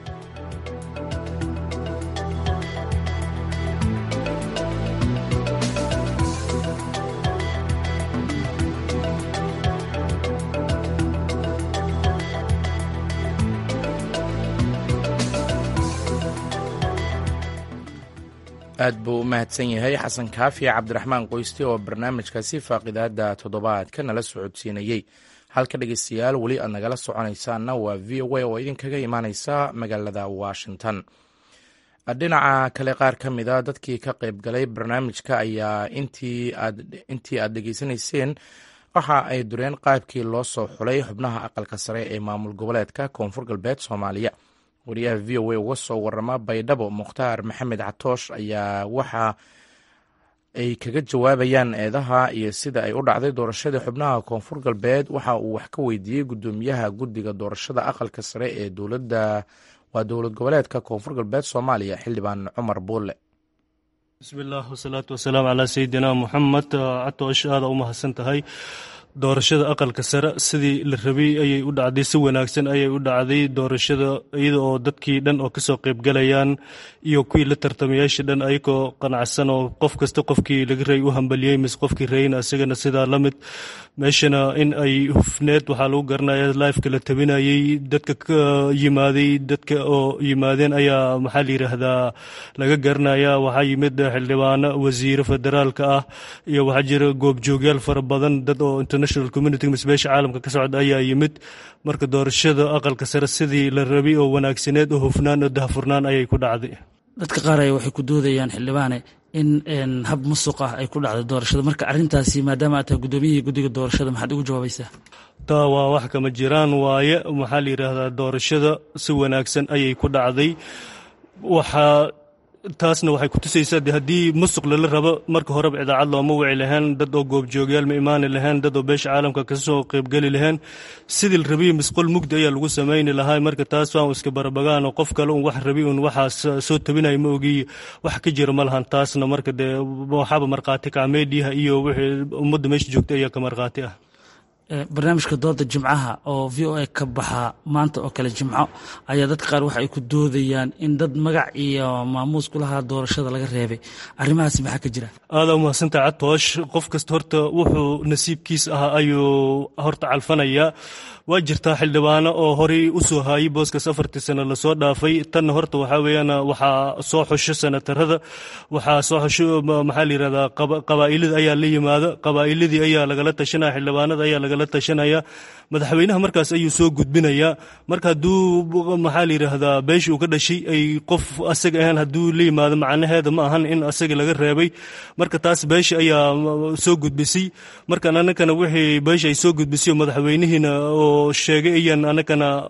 aad buu u mahadsan yahay xasan kaafi cabdiraxmaan qoyste oo barnaamijkaasi faaqidaada toddobaadka nala socodsiinayey. halka dhegeystayaal weli aad nagala soconaysaanna waa v o a oo idinkaga imaaneysa magaalada Washington. dhinaca kale qaar ka mid a dadkii ka qayb galay barnaamijka ayaa intii aad dhegeysanayseen waxa ay dureen qaabkii loo soo xulay xubnaha aqalka sare ee maamul goboleedka koonfur galbeed Soomaaliya. wariyaha v o a uga soo warama Baydhabo Mukhtaar Maxamed Catoosh ayaa waxa ay kaga jawaabayaan eedaha iyo sida ay u dhacday doorashadii xubnaha koonfur galbeed. waxa uu wax ka weydiiyey gudoomiyaha guddiga doorashada aqalka sare ee dowlad goboleedka koonfur galbeed Soomaaliya xildhibaan Cumar Buule. bismillaah wasalaatu wasalaamu calaa sayidina Muxamed. Catoosh aada u mahadsan tahay. doorashada aqalka sare sidii la rabay ayay u dhacday, si wanaagsan ayay u dhacday doorashada, iyada oo dadkii dhan oo kasoo qaybgalayaan iyo kuwii la tartamayaasha dhan ayagoo qanacsan oo qof kasta qofkii laga reey u hambaliyey mise qofkii reeyna isagana sidaa la mid. meeshana in ay hufneed waxaa lagu garanaya lifeka la tabinayey, dadka ka yimaaday dadka oo yimaadeen ayaa maxaa la yidhaahdaa laga garanaya. waxaa yimid xildhibaano wasiiro federaalka ah iyo waxaa jira goobjoogyaal fara badan, dad oo international community mise beesha caalamka ka socda ayaa yimid. marka doorashada aqalka sare sidii la rabay oo wanaagsaneed oo hufnaan oo dahfurnaan ayay ku dhacday. dadka qaar ay waxay ku doodayaan xildhibaane in hab musuq ah ay ku dhacday doorashada. marka arrintaasi maadaama aad tahay gudoomiyihii guddiga doorashada maxaad ugu jawaabaysaa? taa waa wax kama jiraan waaye. maxaa la yidhaahdaa doorashada si wanaagsan ayay ku dhacday. taasna waxay ku tusaysaa de haddii musuq lala rabo marka horeba idaacad looma wici lahayn, dad oo goobjoogyaal ma imaani lahayn, dad oo beesha caalamka kasoo qaybgeli lahayn. sidii la rabay misqol mugdi ayaa lagu samayni lahaa. marka taas waan iska barabagaan oo qof kale un wax rabi un waxaas soo tabinaya ma ogiy wax ka jira ma lahan. taasna marka dee waxaaba markhaati kaca meediyaha iyo wixii ummadda meesha joogtay ayaa ka markhaati ah. barnaamijka dooda jimcaha oo v o a ka baxa maanta oo kale jimco ayaa dadka qaar waxa ay ku doodayaan in dad magac iyo maamuus ku lahaa doorashada laga reebay. arrimahaasi maxaa ka jira? aada u mahadsantaha Catoosh. qof kasta horta wuxuu nasiibkiis ahaa ayuu horta calfanayaa. waa jirtaa xildhibaano oo horey u soo haayay booskaas 4 sano lasoo dhaafay. tanna horta waxaa weeyaan waxaa soo xusho senatarada, waxaa soo xusho maxaa la yidhahdaa qabaa'ilada ayaa la yimaada, qabaa'iladii ayaa lagala tashanaya, xildhibaanada ayaa lagala tashanaya, madaxweynaha markaas ayuu soo gudbinayaa. marka hadduu maxaa la yidhaahdaa beesha uu ka dhashay ay qof asaga ahaan hadduu la yimaado macnaheeda ma ahan in asaga laga reebay. marka taas beesha ayaa soo gudbisay. marka anakana wixii beesha ay soo gudbisay madaxweynihiina oo sheegay ayaan anakana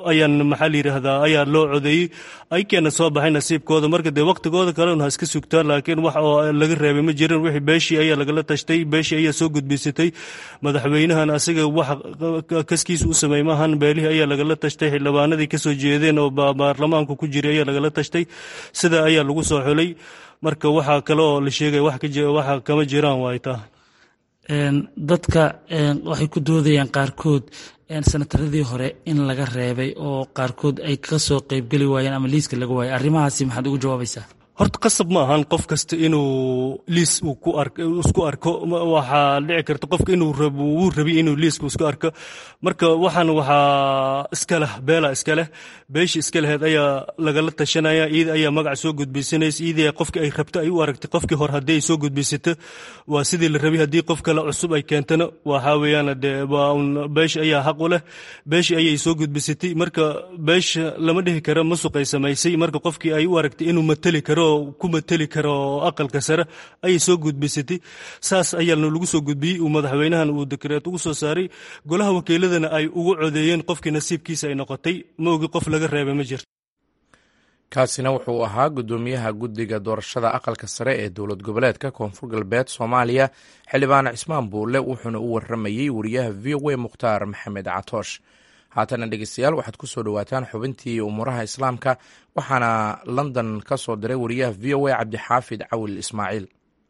ayaan maxaa la yidhaahdaa ayaa loo codeeyey aykeena soo baxay nasiibkooda marka dee waqtigooda kalena ha iska sugtaan laakiin wax oo laga reebay ma jirin wixii beeshii ayaa lagala tashtay beeshii ayaa soo gudbiysatay madaxweynahan asiga wax kaskiisa u sameey maahan beelihii ayaa lagala tashtay xildhibaanadii ka soo jeedeen oo baarlamaanka ku jiray ayaa lagala tashtay sida ayaa lagu soo xulay marka waxaa kale oo la sheegay waxa kama jiraan waay taa dadka waxay ku doodayaan qaarkood sanataradii hore in laga reebay oo qaarkood ay ka soo qaybgeli waayeen ama liiska laga waayay arrimahaasi maxaad ugu jawaabaysaa horta qasab ma ahan qof kasta inuu liis isku arko waxaa dhici karta qofka wuu rabi inuu liiska isku arko marka waxaa iska leh beela iska leh beeshii iska laheyd ayaa lagala tashanaya iyada ayaa magac soo gudbisanaysa iyada qofkii ay rabto ay u aragtay qofkii hore haddii ay soo gudbisato waa sidii la rabay haddii qof kale cusub ay keentana waxaa weeyaan dee beesha ayaa xaq u leh beeshii ayay soo gudbisatay marka beesha lama dhihi karo masuqay samaysay marka qofkii ay u aragtay inuu matali karo ku mateli karo aqalka sare ayay soo gudbisatay saas ayaana lagu soo gudbiyey uu madaxweynahan uu dekreet ugu soo saaray golaha wakiiladana ay ugu codeeyeen qofkii nasiibkiisa ay noqotay ma ogi qof laga reebay ma jirto kaasina wuxuu ahaa gudoomiyaha guddiga doorashada aqalka sare ee dowlad goboleedka koonfur galbeed soomaaliya xildhibaan cismaan buulle wuxuuna u waramayey wariyaha v o a mukhtaar maxamed catoosh haatana dhegeystayaal waxaad ku soo dhowaataan xubintii umuuraha islaamka waxaana london ka soo diray wariyaha v o a cabdixaafid cawil ismaaciil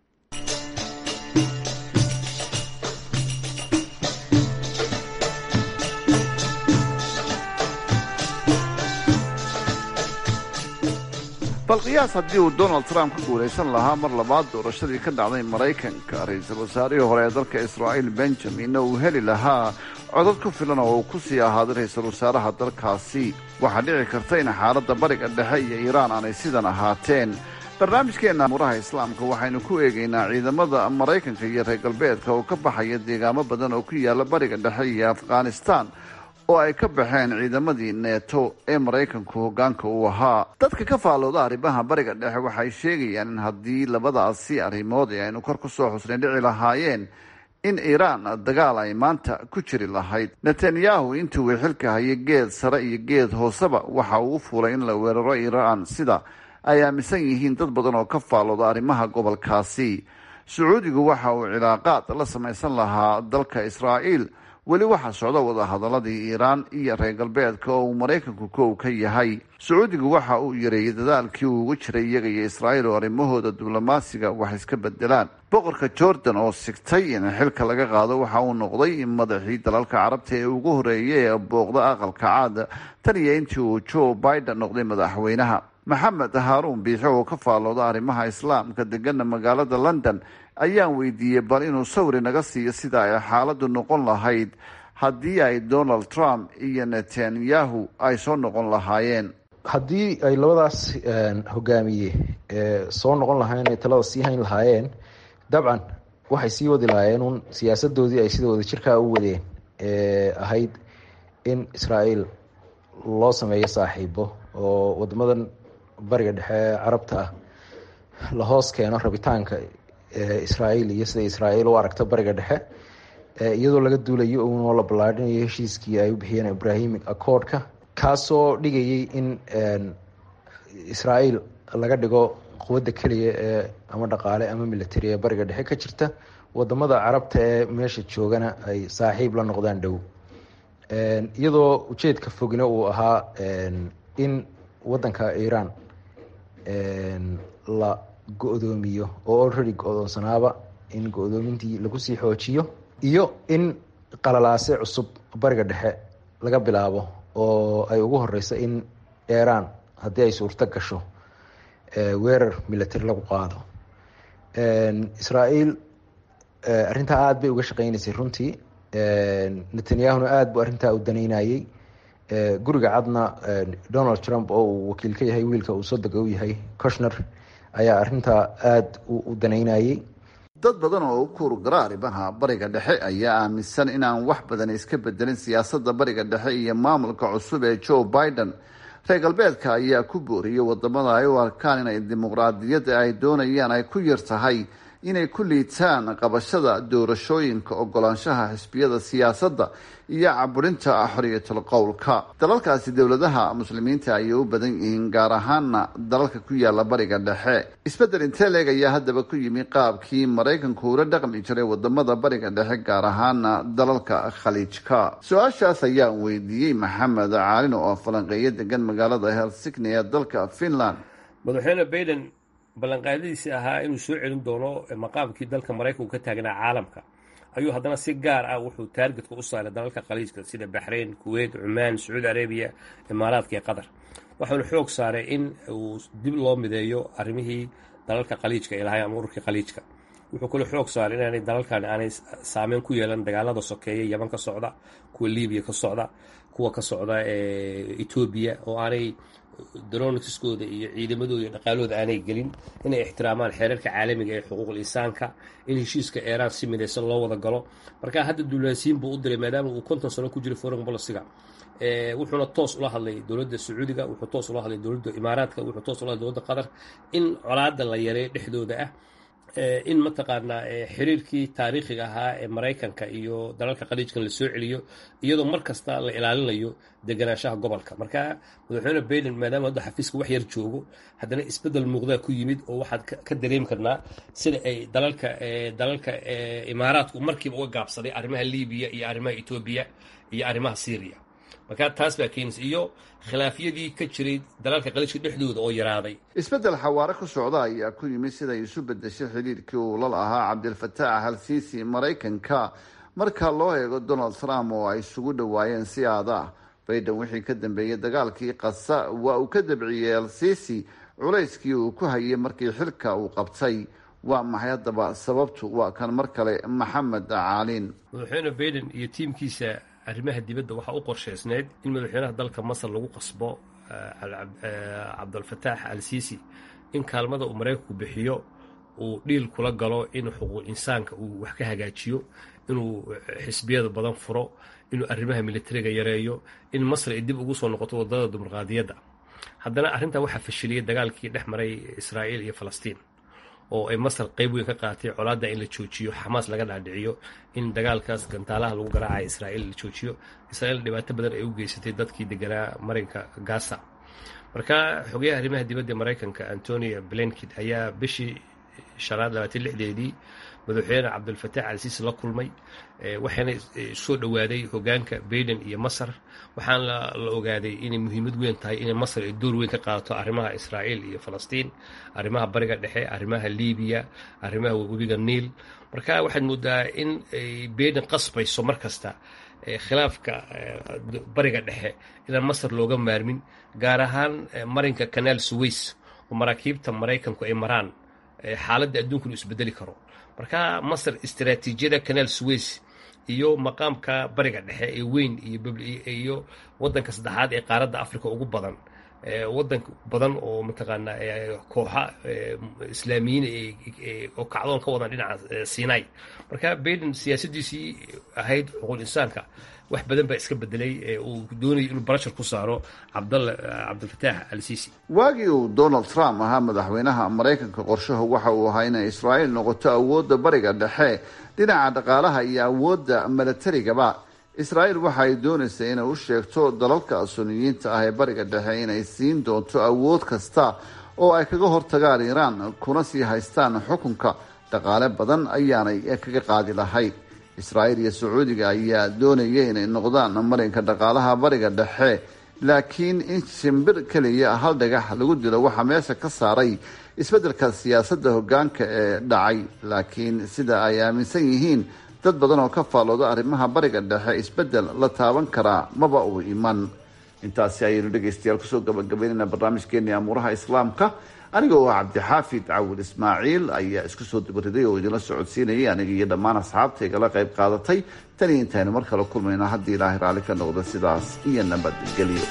bal qiyaas haddii uu donald trump ka guulaysan lahaa mar labaad doorashadii ka dhacday maraykanka ra-iisul wasaarihii hore ee dalka israa'iil benjaminna uu heli lahaa codad ku filan oo uu ku sii ahaaday ra-iisul wasaaraha dalkaasi waxaa dhici karta in xaaladda bariga dhexe iyo iiraan aanay sidan ahaateen barnaamijkeenna umuuraha islaamka waxaynu ku eegaynaa ciidamada maraykanka iyo reer galbeedka oo ka baxaya deegaamo badan oo ku yaalla bariga dhexe iyo afghanistan oo ay ka baxeen ciidamadii neeto ee maraykanku hoggaanka uu ahaa dadka ka faallooda arrimaha bariga dhexe waxay sheegayaan in haddii labadaasi arrimood ee aynu kor ku soo xusnay dhici lahaayeen in iiraan dagaal ay maanta ku jiri lahayd netanyahu intii uu xilka hayay geed sare iyo geed hooseba waxa uu u fuulay in la weeraro iiraan sida ay aaminsan yihiin dad badan oo ka faallooda arrimaha gobolkaasi sacuudigu waxa uu cilaaqaad la samaysan lahaa dalka israa'iil weli waxaa socda wadahadaladii iiraan iyo reer galbeedka oo uu maraykanku kow ka yahay sacuudigu waxa uu yareeyey dadaalkii uu ugu jiray iyaga iyo israa'iil oo arrimahooda diblomaasiga wax iska bedelaan boqorka jordan oo sigtay in xilka laga qaado waxa uu noqday madaxii dalalka carabta ee ugu horeeyay ee booqda aqalka caada tan iyo intii uu joe biden noqday madaxweynaha maxamed haaruun biixo oo ka faallooda arrimaha islaamka degana magaalada london ayaan weydiiyey bal inuu sawri naga siiyo sida ay xaaladdu noqon lahayd haddii ay donald trump iyo netanyahu ay soo noqon lahaayeen haddii ay labadaas hogaamiye soo noqon lahaayeen ay talada sii hayn lahaayeen dabcan waxay sii wadi lahaayeen un siyaasadoodii ay sida wadajirkaa u wadeen ahayd in israa'iil loo sameeyo saaxiibo oo wadamadan bariga dhexe ee carabta ah la hoos keeno rabitaanka israa'iil iyo sida israa'iil u aragta bariga dhexe iyadoo laga duulayo uunoo la ballaadhinayo heshiiskii ay u bixiyeen ibrahimic accordka kaasoo dhigayay in israa'iil laga dhigo quwadda keliya ee ama dhaqaale ama military ee bariga dhexe ka jirta wadamada carabta ee meesha joogana ay saaxiib la noqdaan dhow iyadoo ujeedka fogna uu ahaa in wadanka iiraan la go-doomiyo oo already go-doonsanaaba in go-doomintii lagu sii xoojiyo iyo in qalalaase cusub bariga dhexe laga bilaabo oo ay ugu horeyso in iiraan haddii ay suurto gasho weerar military lagu qaado israa'iil arrintaa aada bay uga shaqeynaysay runtii netanyahuna aada buu arrintaa u daneynayey guriga cadna donald trump oo uu wakiil ka yahay wiilka uu sodoga u yahay kushner ayaa arrintaa aada u daneynayey dad badan oo u kuurgara arrimaha bariga dhexe ayaa aaminsan inaan wax badan iska bedelin siyaasadda bariga dhexe iyo maamulka cusub ee joe biden reer galbeedka ayaa ku booriyey wadamada ay u arkaan inay dimuqraadiyadda ay doonayaan ay ku yar tahay inay ku liitaan qabashada doorashooyinka, ogolaanshaha xisbiyada siyaasadda iyo caburinta xorriyatul qowlka. dalalkaasi dowladaha muslimiinta ayay u badan yihiin, gaar ahaana dalalka ku yaala bariga dhexe. isbedel intee leeg ayaa haddaba ku yimi qaabkii maraykanku ula dhaqmi jiray wadamada bariga dhexe, gaar ahaana dalalka khaliijka? su-aashaas ayaan weydiiyey maxamed caalin oo falanqeeyo degan magaalada helsinki ee dalka Finland. madaxweyne Biden ballanqaadadiisii ahaa inuu soo celin doono maqaamkii dalka maraykanku ka taagnaa caalamka ayuu haddana si gaar ah wuxuu taargetka u saaray dalalka khaliijka sida Bahrain, Kuwait, Cumaan, Sacuudi Arabiya, Imaaraadka iyo Qatar. waxaanu xoog saaray in uu dib loo mideeyo arrimihii dalalka khaliijka ee lahayn ama ururkii khaliijka. wuxuu kale xoog saaray inaanay dalalkan aanay saameyn ku yeelan dagaalada sokeeya Yaman ka socda, kuwa Liibiya ka socda, kuwa ka socda Ethiopia, oo aanay droneskooda iyo ciidamadooda iyo dhaqaalooda aanay gelin, inay ixtiraamaan xeerarka caalamiga ee xuquuqul insaanka, in heshiiska Iiraan si midaysan loo wada galo. marka hadda duulaansiin buu u diray maadaama uu 50 sano ku jiro foreign policy-ga. wuxuuna toos ula hadlay dowladda Sacuudiga, wuxuu toos ula hadlay dowladda Imaaraadka, wuxuu toos ula hadlay dowladda Qatar in colaadda la yareeyo dhexdooda ah, in mataqaanaa xiriirkii taariikhiga ahaa ee Maraykanka iyo dalalka khaliijkan la soo celiyo iyadoo mar kasta la ilaalinayo deganaanshaha gobolka. marka madaxweyne Biden maadaama hadda xafiiska wax yar joogo, haddana isbedel muuqda ku yimid oo waxaad ka dareemi karnaa sida ay dalalka Imaaraadku markiiba uga gaabsaday arrimaha Liibiya iyo arrimaha Ethiopia iyo arrimaha Syria. marka taas baa keenaysa iyo khilaafyadii ka jiray dalalka khaliijka dhexdooda oo yaraaday. isbedel xawaare ku socda ayaa ku yimid siday isu bedeshay xiriirkii uu la lahaa Cabdilfataax al-Siisi Maraykanka marka loo eego Donald Trump oo ay isugu dhawaayeen si aada. Biden wixii ka dambeeyay dagaalkii Gaza waa uu ka dabciyay al-Siisi culayskii uu ku hayay markii xilka uu qabtay. waa maxay haddaba sababtu? waa kan mar kale maxamed caalin. madaxweyne Biden iyo tiimkiisa arrimaha dibadda waxaa u qorshaysneed in madaxweynaha dalka Masar lagu qasbo Cabdilfataax al-Siisi in kaalmada uu Maraykanku bixiyo uu dhiil kula galo in xuquuq insaanka uu wax ka hagaajiyo, inuu xisbiyada badan furo, inuu arrimaha militariga yareeyo, in Masar ay dib ugu soo noqoto wadada dimuqraadiyadda. haddana arrintaa waxaa fashiliyay dagaalkii dhex maray Israa'iil iyo Falastiin oo ay Masar qayb weyn ka qaatay colaadda in la joojiyo, Xamaas laga dhaadhiciyo, in dagaalkaas gantaalaha lagu garaacay Israa'iil la joojiyo. Israa'iil dhibaato badan ay u geysatay dadkii deganaa marinka Gaza. marka xogayaha arrimaha dibadda Maraykanka Antony Blinken ayaa bishii shanaad 26deedii madaxweyne Cabdilfataax al-Siisi la kulmay, waxaana soo dhawaaday hogaanka Biden iyo Masar. waxaana la ogaaday inay muhiimad weyn tahay in Masar ay door weyn ka qaadato arrimaha Israa'iil iyo Falastiin, arrimaha bariga dhexe, arrimaha Liibiya, arrimaha webiga Niil. marka waxaad moodaa in Biden qasbayso markasta khilaafka bariga dhexe inaan Masar looga maarmin, gaar ahaan marinka Canal Suez oo maraakiibta Maraykanku ay maraan, xaaladda adduunkuna isbedeli karo. marka Masar istiraatiijiyada Canal Suez iyo maqaamka bariga dhexe ee weyn iyo wadanka saddexaad ee qaaradda Afrika ugu badan, wadan badan oo mataqaanaa kooxa islaamiyiin oo kacdoon ka wadan dhinaca Sinai. marka Biden siyaasadiisii ahayd xuquuq insaanka wax badan baa iska bedelay, uu doonayay inuu barashar ku saaro Cabdilfataax al-Siisi. waagii uu Donald Trump ahaa madaxweynaha Maraykanka, qorshahu waxa uu ahaa inay Israa'iil noqoto awoodda bariga dhexe dhinaca dhaqaalaha iyo awoodda milatarigaba. Israa'iil waxa ay doonaysay inay u sheegto dalalka Sunniyiinta ah ee bariga dhexe inay siin doonto awood kasta oo ay kaga hortagaan Iiraan kuna sii haystaan xukunka. dhaqaale badan ayaanay kaga qaadi lahayd. Israa'iil iyo Sacuudiga ayaa doonayay inay noqdaan marinka dhaqaalaha bariga dhexe, laakiin in shimbir kaliya hal dhagax lagu dilo waxaa meesha ka saaray isbeddelka siyaasadda hoggaanka ee dhacay. laakiin sida ay aaminsan yihiin dad badan oo ka faallooda arrimaha bariga dhexe, isbeddel la taaban karaa maba uu iman. intaasi ayaynu dhegaystayaal kusoo gabagabaynayna barnaamijkeenii amuuraha islaamka. aniga oo Cabdixaafid Cawil Ismaaciil ayaa isku soo dibariday oo idinla socodsiinayay, aniga iyo dhammaan asxaabta igala qayb qaadatay. tan iyo intaynu mar kale kulmayna haddii ilaahay raalli ka noqdo, sidaas iyo nabadgelyo.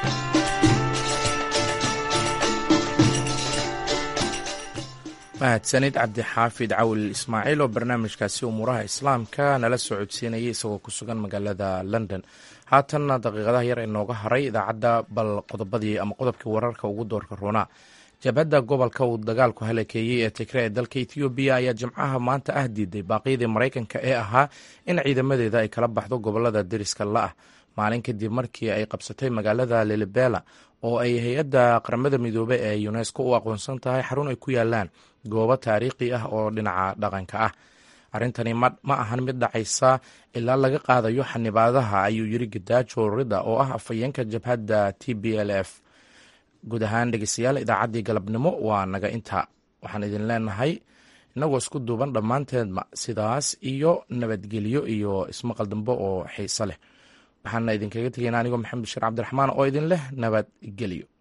mahadsanid Cabdixaafid Cawil Ismaaciil oo barnaamijkaasi umuuraha islaamka nala socodsiinayay isagoo ku sugan magaalada London. haatanna daqiiqadaha yar ee nooga haray idaacadda bal qodobkii wararka ugu doorka roona. jabhadda gobolka uu dagaalku halakeeyey ee tigre ee dalka ethoobiya ayaa jimcaha maanta ah diiday baaqyadii maraykanka ee ahaa in ciidamadeeda ay kala baxdo gobolada deriska la'ah maalin kadib markii ay qabsatay magaalada lilibela oo ay hay-adda qaramada midoobe ee unesco u aqoonsan tahay xarun ay ku yaalaan goobo taariikhi ah oo dhinaca dhaqanka ah. arrintani ma ahan mid dhacaysa ilaa laga qaadayo xanibaadaha, ayuu yiri Getachew Reda oo ah afhayeenka jabhadda TPLF. guud ahaan dhegeystayaal idaacaddii galabnimo waa naga inta. waxaan idin leenahay inagoo isku duuban dhammaanteedma sidaas iyo nabadgelyo iyo ismaqal dambe oo xiiso leh. waxaana idinkaga tegaynaa anigoo maxamed bashir cabdiraxmaan oo idin leh nabadgelyo.